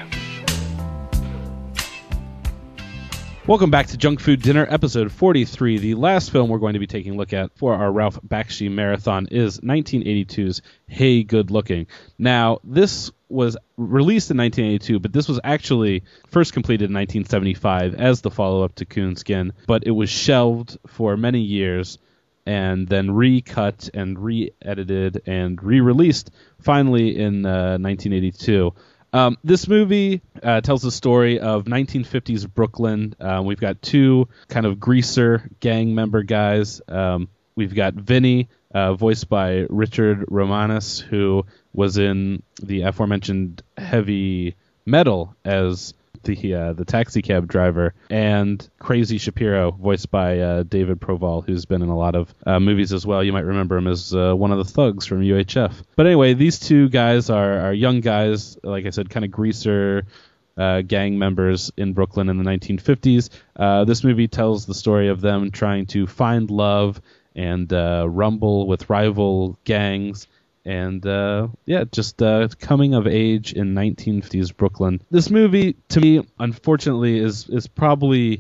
Welcome back to Junk Food Dinner, episode forty-three. The last film we're going to be taking a look at for our Ralph Bakshi marathon is nineteen eighty-two's Hey, Good Looking. Now, this was released in nineteen eighty-two, but this was actually first completed in nineteen seventy-five as the follow-up to Coonskin, but it was shelved for many years and then recut and re-edited and re-released finally in uh, nineteen eighty-two. Um, this movie uh, tells the story of nineteen fifties Brooklyn. Uh, we've got two kind of greaser gang member guys. Um, we've got Vinny, uh, voiced by Richard Romanus, who was in the aforementioned Heavy Metal as the uh, the taxi cab driver, and Crazy Shapiro, voiced by uh, David Proval, who's been in a lot of uh, movies as well. You might remember him as uh, one of the thugs from U H F. But anyway, these two guys are, are young guys, like I said, kind of greaser uh, gang members in Brooklyn in the nineteen fifties. Uh, this movie tells the story of them trying to find love and uh, rumble with rival gangs. And, uh, yeah, just uh, coming of age in nineteen fifties Brooklyn. This movie, to me, unfortunately, is is probably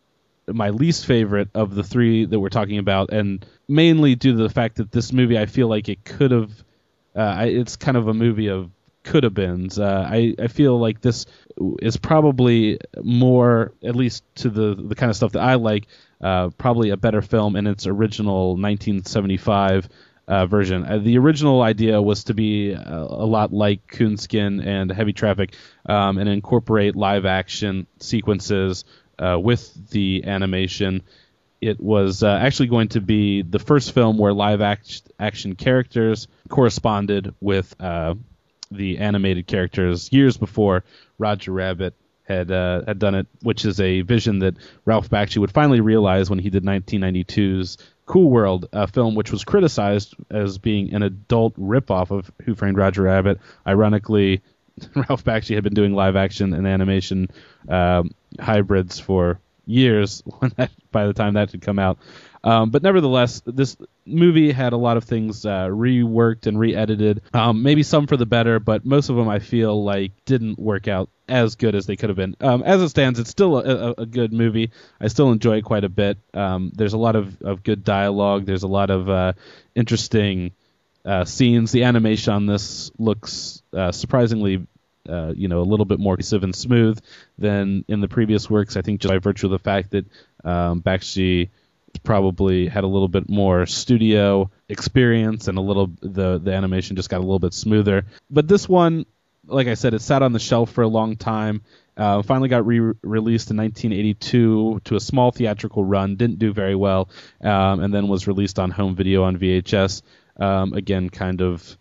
my least favorite of the three that we're talking about, and mainly due to the fact that this movie, I feel like it could have, uh, I, it's kind of a movie of could-have-beens. Uh, I, I feel like this is probably more, at least to the, the kind of stuff that I like, uh, probably a better film in its original nineteen seventy-five Uh, version. Uh, the original idea was to be uh, a lot like Coonskin and Heavy Traffic, um, and incorporate live action sequences uh, with the animation. It was uh, actually going to be the first film where live act- action characters corresponded with uh, the animated characters years before Roger Rabbit had uh, had done it, which is a vision that Ralph Bakshi would finally realize when he did nineteen ninety-two's Cool World, a film which was criticized as being an adult ripoff of Who Framed Roger Rabbit. Ironically, Ralph Bakshi had been doing live action and animation um, hybrids for years when that, by the time that had come out. Um, but nevertheless, this movie had a lot of things uh, reworked and re-edited, um, maybe some for the better, but most of them I feel like didn't work out as good as they could have been. Um, as it stands, it's still a, a, a good movie. I still enjoy it quite a bit. Um, there's a lot of, of good dialogue. There's a lot of uh, interesting uh, scenes. The animation on this looks uh, surprisingly Uh, you know, a little bit more cohesive and smooth than in the previous works. I think just by virtue of the fact that um, Bakshi probably had a little bit more studio experience and a little the the animation just got a little bit smoother. But this one, like I said, it sat on the shelf for a long time. Uh, finally got re-released in nineteen eighty-two to a small theatrical run. Didn't do very well, um, and then was released on home video on V H S. Um, again, kind of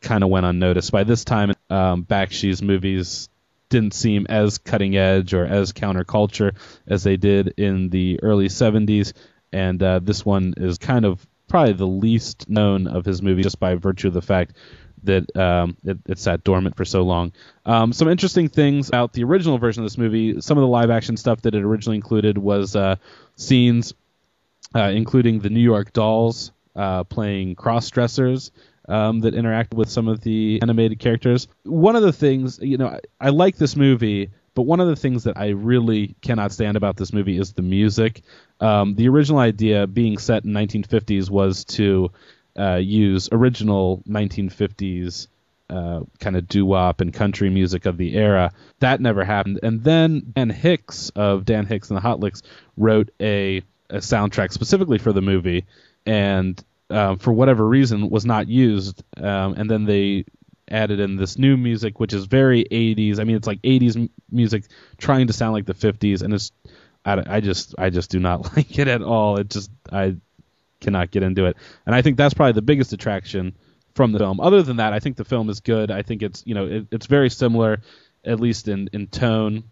kind of went unnoticed. By this time, um, Bakshi's movies didn't seem as cutting edge or as counterculture as they did in the early seventies, and uh, this one is kind of probably the least known of his movies just by virtue of the fact that um, it, it sat dormant for so long. Um, some interesting things about the original version of this movie, some of the live-action stuff that it originally included was uh, scenes uh, including the New York Dolls uh, playing cross-dressers um, that interact with some of the animated characters. One of the things, you know, I, I like this movie, but one of the things that I really cannot stand about this movie is the music. Um, the original idea, being set in nineteen fifties, was to uh, use original nineteen fifties uh, kind of doo-wop and country music of the era. That never happened. And then Dan Hicks of Dan Hicks and the Hot Licks wrote a, a soundtrack specifically for the movie, and uh, for whatever reason was not used. Um, and then they added in this new music, which is very eighties. I mean, it's like eighties m- music trying to sound like the fifties, and it's I, I just I just do not like it at all. It just I cannot get into it, and I think that's probably the biggest attraction from the film. Other than that, I think the film is good. I think it's you know it, it's very similar, at least in, in tone,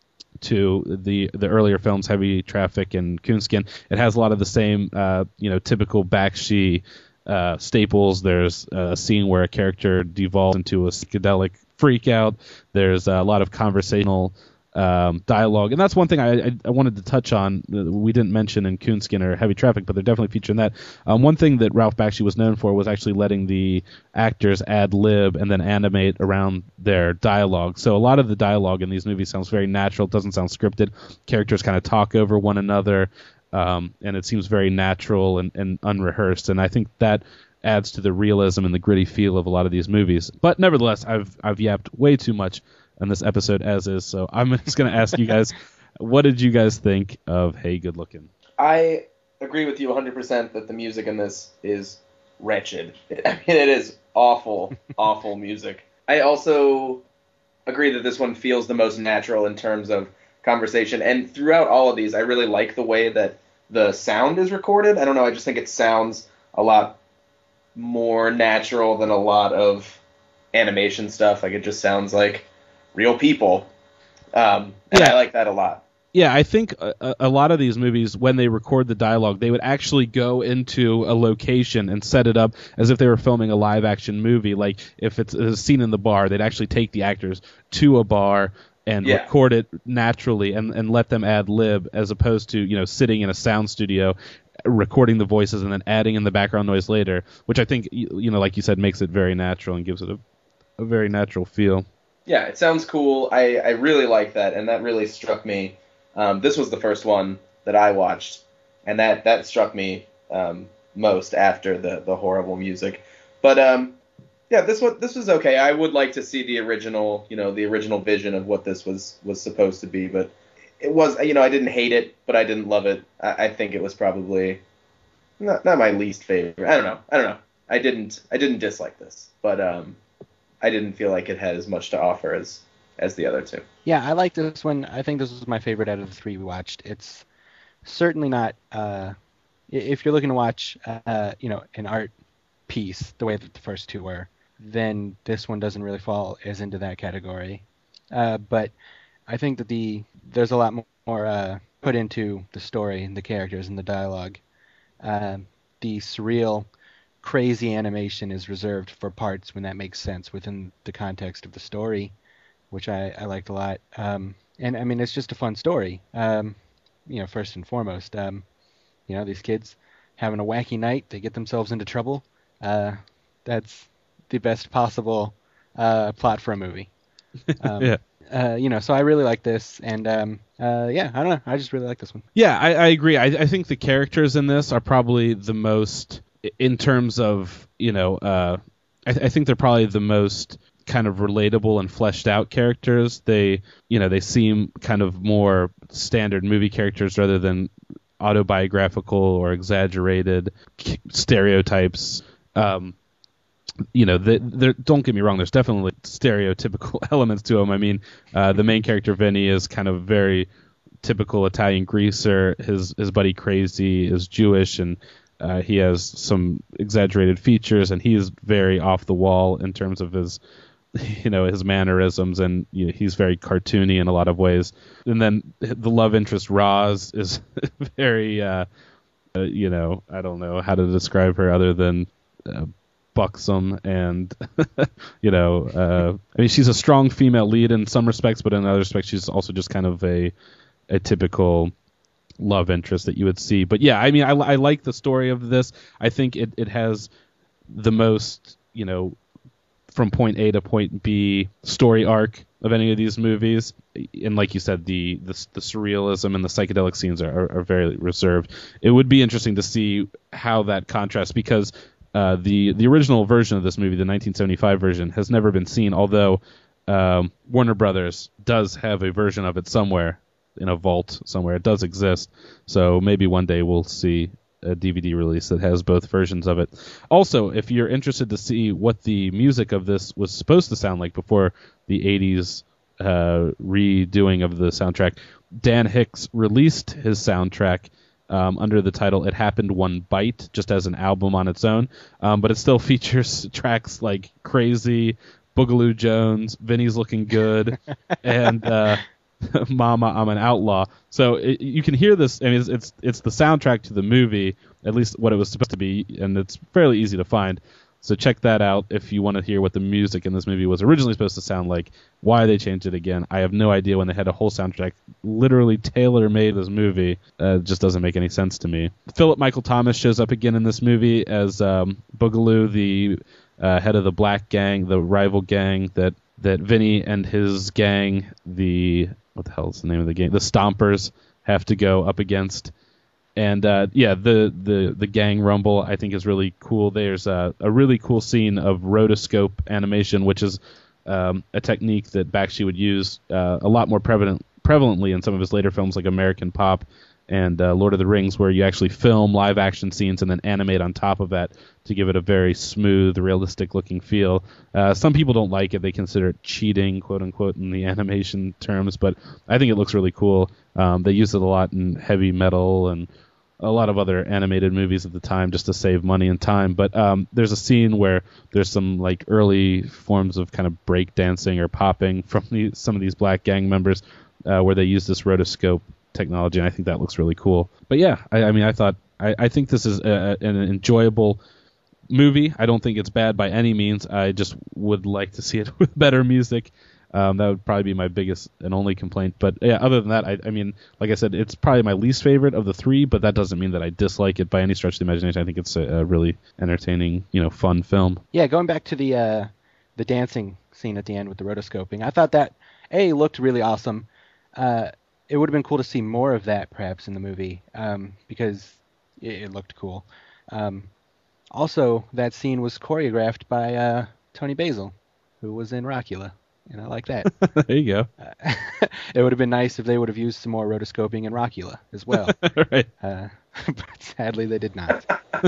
to the the earlier films, Heavy Traffic and Coonskin. It has a lot of the same uh, you know typical Bakshi uh, staples. There's a scene where a character devolves into a psychedelic freak out. There's a lot of conversational um, dialogue, and that's one thing I, I, I wanted to touch on. We didn't mention in Coonskin or Heavy Traffic, but they're definitely featuring that. Um, one thing that Ralph Bakshi was known for was actually letting the actors ad lib and then animate around their dialogue. So a lot of the dialogue in these movies sounds very natural. It doesn't sound scripted. Characters kind of talk over one another, um, and it seems very natural and, and unrehearsed. And I think that adds to the realism and the gritty feel of a lot of these movies. But nevertheless, I've I've yapped way too much on this episode as is, so I'm just going to ask you guys, what did you guys think of Hey Good Lookin'? I agree with you one hundred percent that the music in this is wretched. I mean, it is awful, awful music. I also agree that this one feels the most natural in terms of conversation, and throughout all of these, I really like the way that the sound is recorded. I don't know, I just think it sounds a lot more natural than a lot of animation stuff. Like, it just sounds like real people, um, and yeah. I like that a lot. Yeah, I think a, a lot of these movies, when they record the dialogue, they would actually go into a location and set it up as if they were filming a live-action movie. Like, if it's a scene in the bar, they'd actually take the actors to a bar and yeah. record it naturally and, and let them ad-lib, as opposed to, you know, sitting in a sound studio recording the voices and then adding in the background noise later, which I think, you know, like you said, makes it very natural and gives it a, a very natural feel. Yeah, it sounds cool. I, I really like that, and that really struck me. Um, this was the first one that I watched, and that, that struck me um, most after the, the horrible music. But um, yeah, this was this was okay. I would like to see the original, you know, the original vision of what this was, was supposed to be. But it was, you know, I didn't hate it, but I didn't love it. I, I think it was probably not not my least favorite. I don't know. I don't know. I didn't I didn't dislike this, but um. I didn't feel like it had as much to offer as, as the other two. Yeah, I like this one. I think this was my favorite out of the three we watched. It's certainly not, uh, if you're looking to watch, uh, you know, an art piece the way that the first two were, then this one doesn't really fall as into that category. Uh, but I think that the there's a lot more uh, put into the story and the characters and the dialogue. Uh, the surreal, crazy animation is reserved for parts when that makes sense within the context of the story, which I, I liked a lot. Um, and I mean, it's just a fun story. Um, you know, first and foremost, um, you know, these kids having a wacky night, they get themselves into trouble. Uh, that's the best possible uh, plot for a movie. Um, yeah. Uh, you know, so I really like this, and um, uh, yeah, I don't know, I just really like this one. Yeah, I, I agree. I, I think the characters in this are probably the most, in terms of, you know, uh, I, th- I think they're probably the most kind of relatable and fleshed out characters. They, you know, they seem kind of more standard movie characters rather than autobiographical or exaggerated stereotypes. Um, you know, the, the, don't get me wrong, there's definitely stereotypical elements to them. I mean, uh, the main character, Vinny, is kind of very typical Italian greaser. His his buddy Crazy is Jewish, and Uh, he has some exaggerated features, and he is very off the wall in terms of his, you know, his mannerisms, and you know, he's very cartoony in a lot of ways. And then the love interest Roz is very, uh, uh, you know, I don't know how to describe her other than uh, buxom and, you know, uh, I mean, she's a strong female lead in some respects, but in other respects, she's also just kind of a a typical love interest that you would see. But yeah, I mean, I, I like the story of this. I think it, it has the most, you know, from point A to point B story arc of any of these movies. And like you said, the the, the surrealism and the psychedelic scenes are, are, are very reserved. It would be interesting to see how that contrasts, because uh, the the original version of this movie, the nineteen seventy-five version, has never been seen, although um, Warner Brothers does have a version of it somewhere in a vault somewhere. It does exist, so maybe one day we'll see a D V D release that has both versions of it. Also, if you're interested to see what the music of this was supposed to sound like before the eighties uh, redoing of the soundtrack, Dan Hicks released his soundtrack um, under the title It Happened One Bite, just as an album on its own, um, but it still features tracks like Crazy, Boogaloo Jones, Vinny's Looking Good, and uh, Mama, I'm an Outlaw. So it, you can hear this. I mean, it's, it's it's the soundtrack to the movie, at least what it was supposed to be, and it's fairly easy to find. So check that out if you want to hear what the music in this movie was originally supposed to sound like, why they changed it again. I have no idea when they had a whole soundtrack literally tailor-made this movie. Uh, it just doesn't make any sense to me. Philip Michael Thomas shows up again in this movie as um, Boogaloo, the uh, head of the Black Gang, the rival gang that, that Vinny and his gang, the... what the hell is the name of the game? The Stompers have to go up against. And uh, yeah, the, the, the gang rumble I think is really cool. There's a, a really cool scene of rotoscope animation, which is um, a technique that Bakshi would use uh, a lot more prevalent, prevalently in some of his later films like American Pop and uh, Lord of the Rings, where you actually film live action scenes and then animate on top of that to give it a very smooth, realistic looking feel. Uh, some people don't like it. They consider it cheating, quote unquote, in the animation terms, but I think it looks really cool. Um, they use it a lot in Heavy Metal and a lot of other animated movies at the time just to save money and time. But um, there's a scene where there's some like early forms of kind of break dancing or popping from the, some of these Black Gang members uh, where they use this rotoscope technology, and I think that looks really cool. But yeah, I, I mean, I thought I, I think this is a, an enjoyable movie. I don't think it's bad by any means. I just would like to see it with better music. Um, that would probably be my biggest and only complaint. But yeah, other than that, I, I mean, like I said, it's probably my least favorite of the three. But that doesn't mean that I dislike it by any stretch of the imagination. I think it's a, a really entertaining, you know, fun film. Yeah, going back to the uh, the dancing scene at the end with the rotoscoping, I thought that A, looked really awesome. Uh, It would have been cool to see more of that, perhaps, in the movie, um, because it, it looked cool. Um, also, that scene was choreographed by uh, Tony Basil, who was in Rockula, and I like that. There you go. Uh, it would have been nice if they would have used some more rotoscoping in Rockula as well. Right. Uh, but sadly, they did not.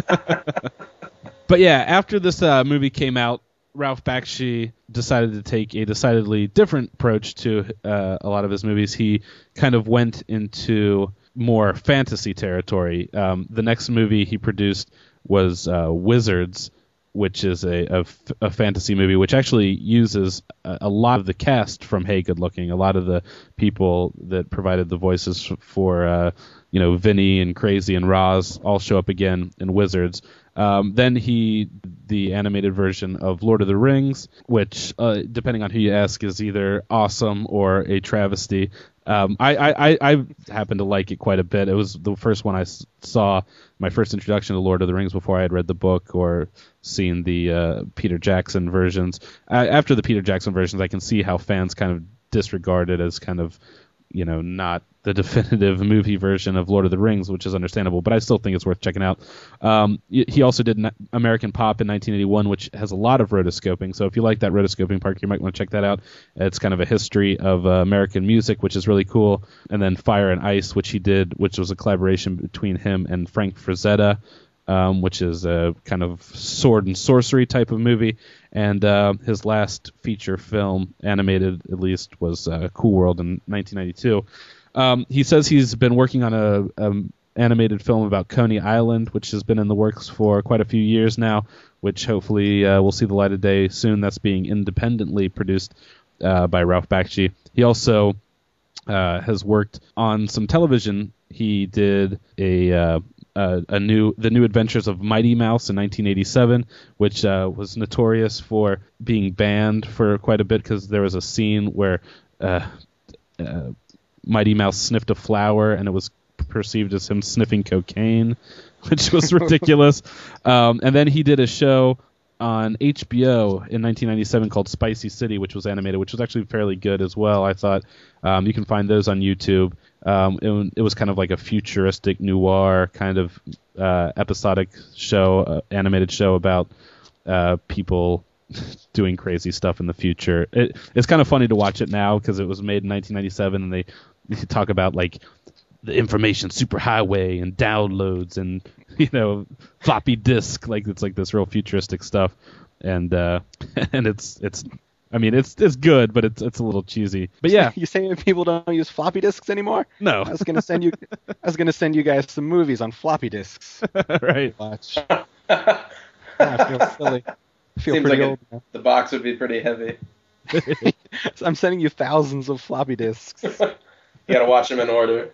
But yeah, after this uh, movie came out, Ralph Bakshi decided to take a decidedly different approach to uh, a lot of his movies. He kind of went into more fantasy territory. Um, the next movie he produced was uh, Wizards, which is a, a, f- a fantasy movie, which actually uses a, a lot of the cast from Hey Good Looking. A lot of the people that provided the voices f- for, uh, you know, Vinny and Crazy and Roz all show up again in Wizards. Um, then he, the animated version of Lord of the Rings, which, uh, depending on who you ask, is either awesome or a travesty. Um, I, I, I happen to like it quite a bit. It was the first one I s- saw, my first introduction to Lord of the Rings before I had read the book or seen the uh, Peter Jackson versions. Uh, after the Peter Jackson versions, I can see how fans kind of disregard it as kind of, you know, not the definitive movie version of Lord of the Rings, which is understandable, but I still think it's worth checking out. Um, he also did American Pop in nineteen eighty-one, which has a lot of rotoscoping, so if you like that rotoscoping part, you might want to check that out. It's kind of a history of uh, American music, which is really cool. And then Fire and Ice, which he did, which was a collaboration between him and Frank Frazetta, um, which is a kind of sword and sorcery type of movie. And uh, his last feature film, animated at least, was uh, Cool World in nineteen ninety-two. Um, he says he's been working on a, a animated film about Coney Island, which has been in the works for quite a few years now, which hopefully uh, will see the light of day soon. That's being independently produced uh, by Ralph Bakshi. He also uh, has worked on some television. He did a uh, uh, a new the New Adventures of Mighty Mouse in nineteen eighty-seven, which uh, was notorious for being banned for quite a bit because there was a scene where uh, uh, Mighty Mouse sniffed a flower and it was perceived as him sniffing cocaine, which was ridiculous. Um, and then he did a show on H B O in nineteen ninety-seven called Spicy City, which was animated, which was actually fairly good as well, I thought. Um, you can find those on YouTube. Um, it, it was kind of like a futuristic noir kind of uh, episodic show, uh, animated show about uh, people doing crazy stuff in the future. It, it's kind of funny to watch it now because it was made in nineteen ninety-seven, and they, they talk about like the information superhighway and downloads and, you know, floppy disk. Like it's like this real futuristic stuff, and uh, and it's it's. I mean, it's it's good, but it's it's a little cheesy. But yeah, you saying people don't use floppy disks anymore? No, I was gonna send you. I was gonna send you guys some movies on floppy disks. Right. Watch. Yeah, I feel silly. I feel Seems pretty like old a, now. the box would be pretty heavy. So I'm sending you thousands of floppy disks. You gotta watch them in order.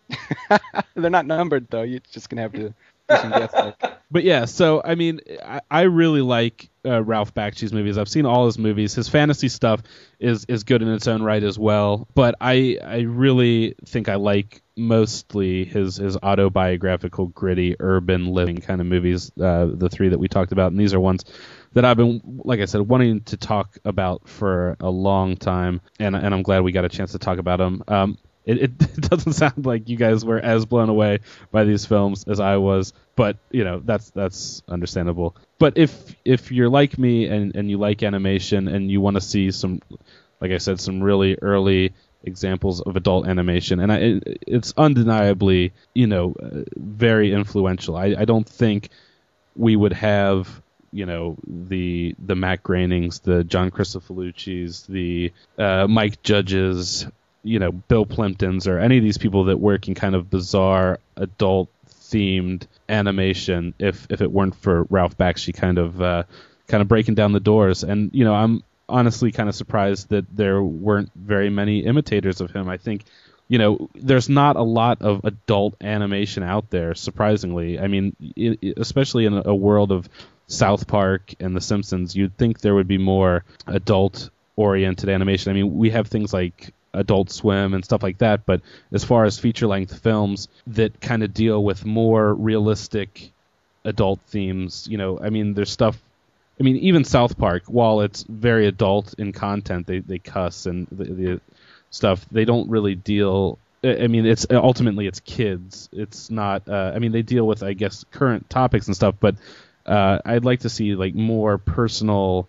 They're not numbered though. You're just gonna have to do some guesswork. But yeah, so I mean, I, I really like uh, Ralph Bakshi's movies. I've seen all his movies. His fantasy stuff is is good in its own right as well. But I I really think I like mostly his his autobiographical, gritty, urban living kind of movies. Uh, the three that we talked about, and these are ones that I've been, like I said, wanting to talk about for a long time, and and I'm glad we got a chance to talk about them. Um, It, it doesn't sound like you guys were as blown away by these films as I was, but you know that's that's understandable. But if if you're like me and, and you like animation and you want to see some, like I said, some really early examples of adult animation, and I, it, it's undeniably you know uh, very influential. I, I don't think we would have you know the the Matt Groenings, the John Christofolucci's, the uh, Mike Judges, you know, Bill Plimptons, or any of these people that work in kind of bizarre adult-themed animation if if it weren't for Ralph Bakshi kind of uh, kind of breaking down the doors. And, you know, I'm honestly kind of surprised that there weren't very many imitators of him. I think, you know, there's not a lot of adult animation out there, surprisingly. I mean, it, it, especially in a, a world of South Park and The Simpsons, you'd think there would be more adult-oriented animation. I mean, we have things like Adult Swim and stuff like that, but as far as feature-length films that kind of deal with more realistic adult themes, you know, I mean, there's stuff, I mean, even South Park, while it's very adult in content, they, they cuss and the, the stuff, they don't really deal, I mean, it's ultimately it's kids. It's not, uh, I mean, they deal with, I guess, current topics and stuff, but uh, I'd like to see, like, more personal,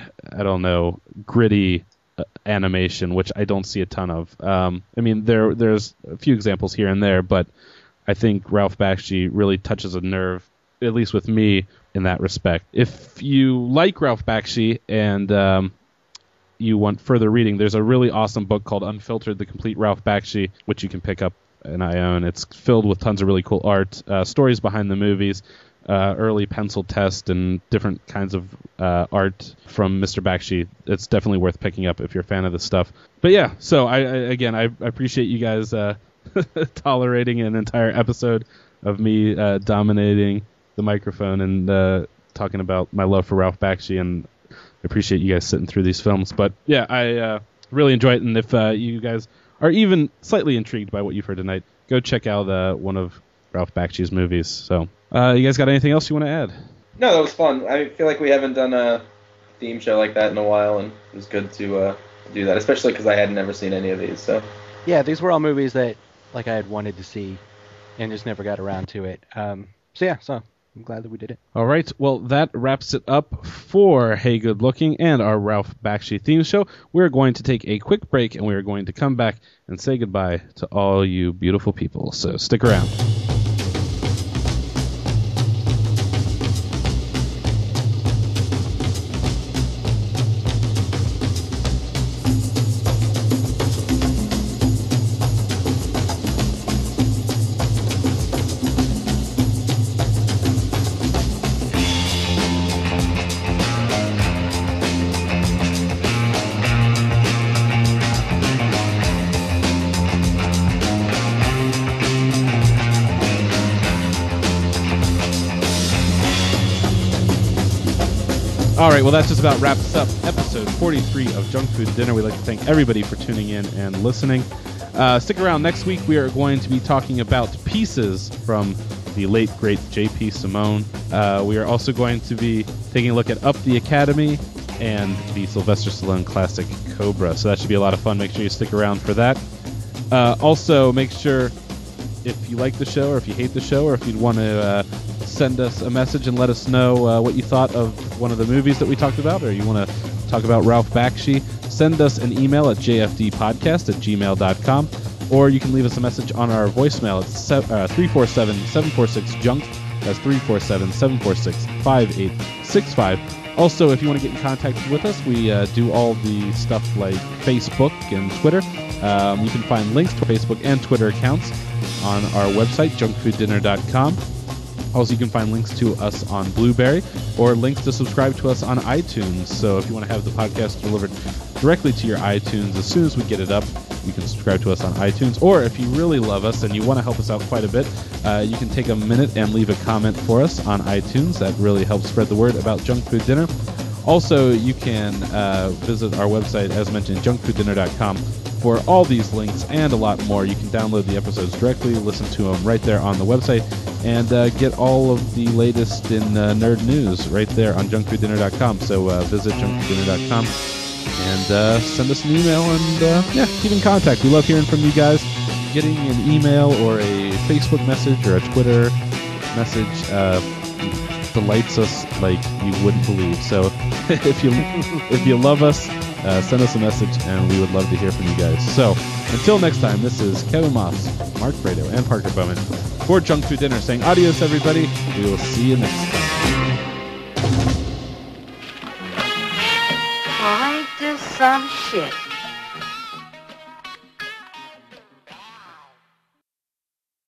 I don't know, gritty animation, which I don't see a ton of. Um, I mean, there there's a few examples here and there, but I think Ralph Bakshi really touches a nerve, at least with me, in that respect. If you like Ralph Bakshi and um, you want further reading, there's a really awesome book called Unfiltered, The Complete Ralph Bakshi, which you can pick up and I own. It's filled with tons of really cool art, uh, stories behind the movies, Uh, early pencil test, and different kinds of uh, art from Mister Bakshi. It's definitely worth picking up if you're a fan of this stuff. But yeah, so I, I again, I, I appreciate you guys uh, tolerating an entire episode of me uh, dominating the microphone and uh, talking about my love for Ralph Bakshi, and I appreciate you guys sitting through these films. But yeah, I uh, really enjoy it, and if uh, you guys are even slightly intrigued by what you've heard tonight, go check out uh, one of Ralph Bakshi's movies. So, uh, you guys got anything else you want to add? No, that was fun. I feel like we haven't done a theme show like that in a while, and it was good to uh, do that, especially because I had never seen any of these. So, yeah, these were all movies that like I had wanted to see, and just never got around to it. Um, so yeah, so I'm glad that we did it. All right, well, that wraps it up for Hey Good Looking and our Ralph Bakshi theme show. We're going to take a quick break, and we're going to come back and say goodbye to all you beautiful people. So stick around. All right, well, that just about wraps up episode forty-three of Junk Food Dinner. We'd like to thank everybody for tuning in and listening. Uh, stick around. Next week, we are going to be talking about Pieces from the late, great J P. Simone. Uh, we are also going to be taking a look at Up the Academy and the Sylvester Stallone classic Cobra. So that should be a lot of fun. Make sure you stick around for that. Uh, also, make sure if you like the show or if you hate the show or if you'd want to uh, send us a message and let us know uh, what you thought of one of the movies that we talked about, or you want to talk about Ralph Bakshi, send us an email at j f d podcast at gmail dot com, or you can leave us a message on our voicemail. It's three four seven, seven four six, junk. That's three four seven, seven four six, five eight six five. Also, if you want to get in contact with us, we uh, do all the stuff like Facebook and Twitter. Um, you can find links to Facebook and Twitter accounts on our website, junk food dinner dot com. Also, you can find links to us on Blueberry or links to subscribe to us on iTunes. So if you want to have the podcast delivered directly to your iTunes as soon as we get it up, you can subscribe to us on iTunes. Or if you really love us and you want to help us out quite a bit, uh, you can take a minute and leave a comment for us on iTunes. That really helps spread the word about Junk Food Dinner. Also, you can uh, visit our website, as mentioned, junk food dinner dot com, for all these links and a lot more. You can download the episodes directly, listen to them right there on the website, and uh, get all of the latest in uh, nerd news right there on junk food dinner dot com. So uh, visit junk food dinner dot com and uh, send us an email and uh, yeah, keep in contact. We love hearing from you guys. Getting an email or a Facebook message or a Twitter message uh, delights us like you wouldn't believe. So if you if you love us, uh, send us a message, and we would love to hear from you guys. So until next time, this is Kevin Moss, Mark Brado, and Parker Bowman for Junk Food Dinner saying adios, everybody. We will see you next time. Well, ain't this some shit?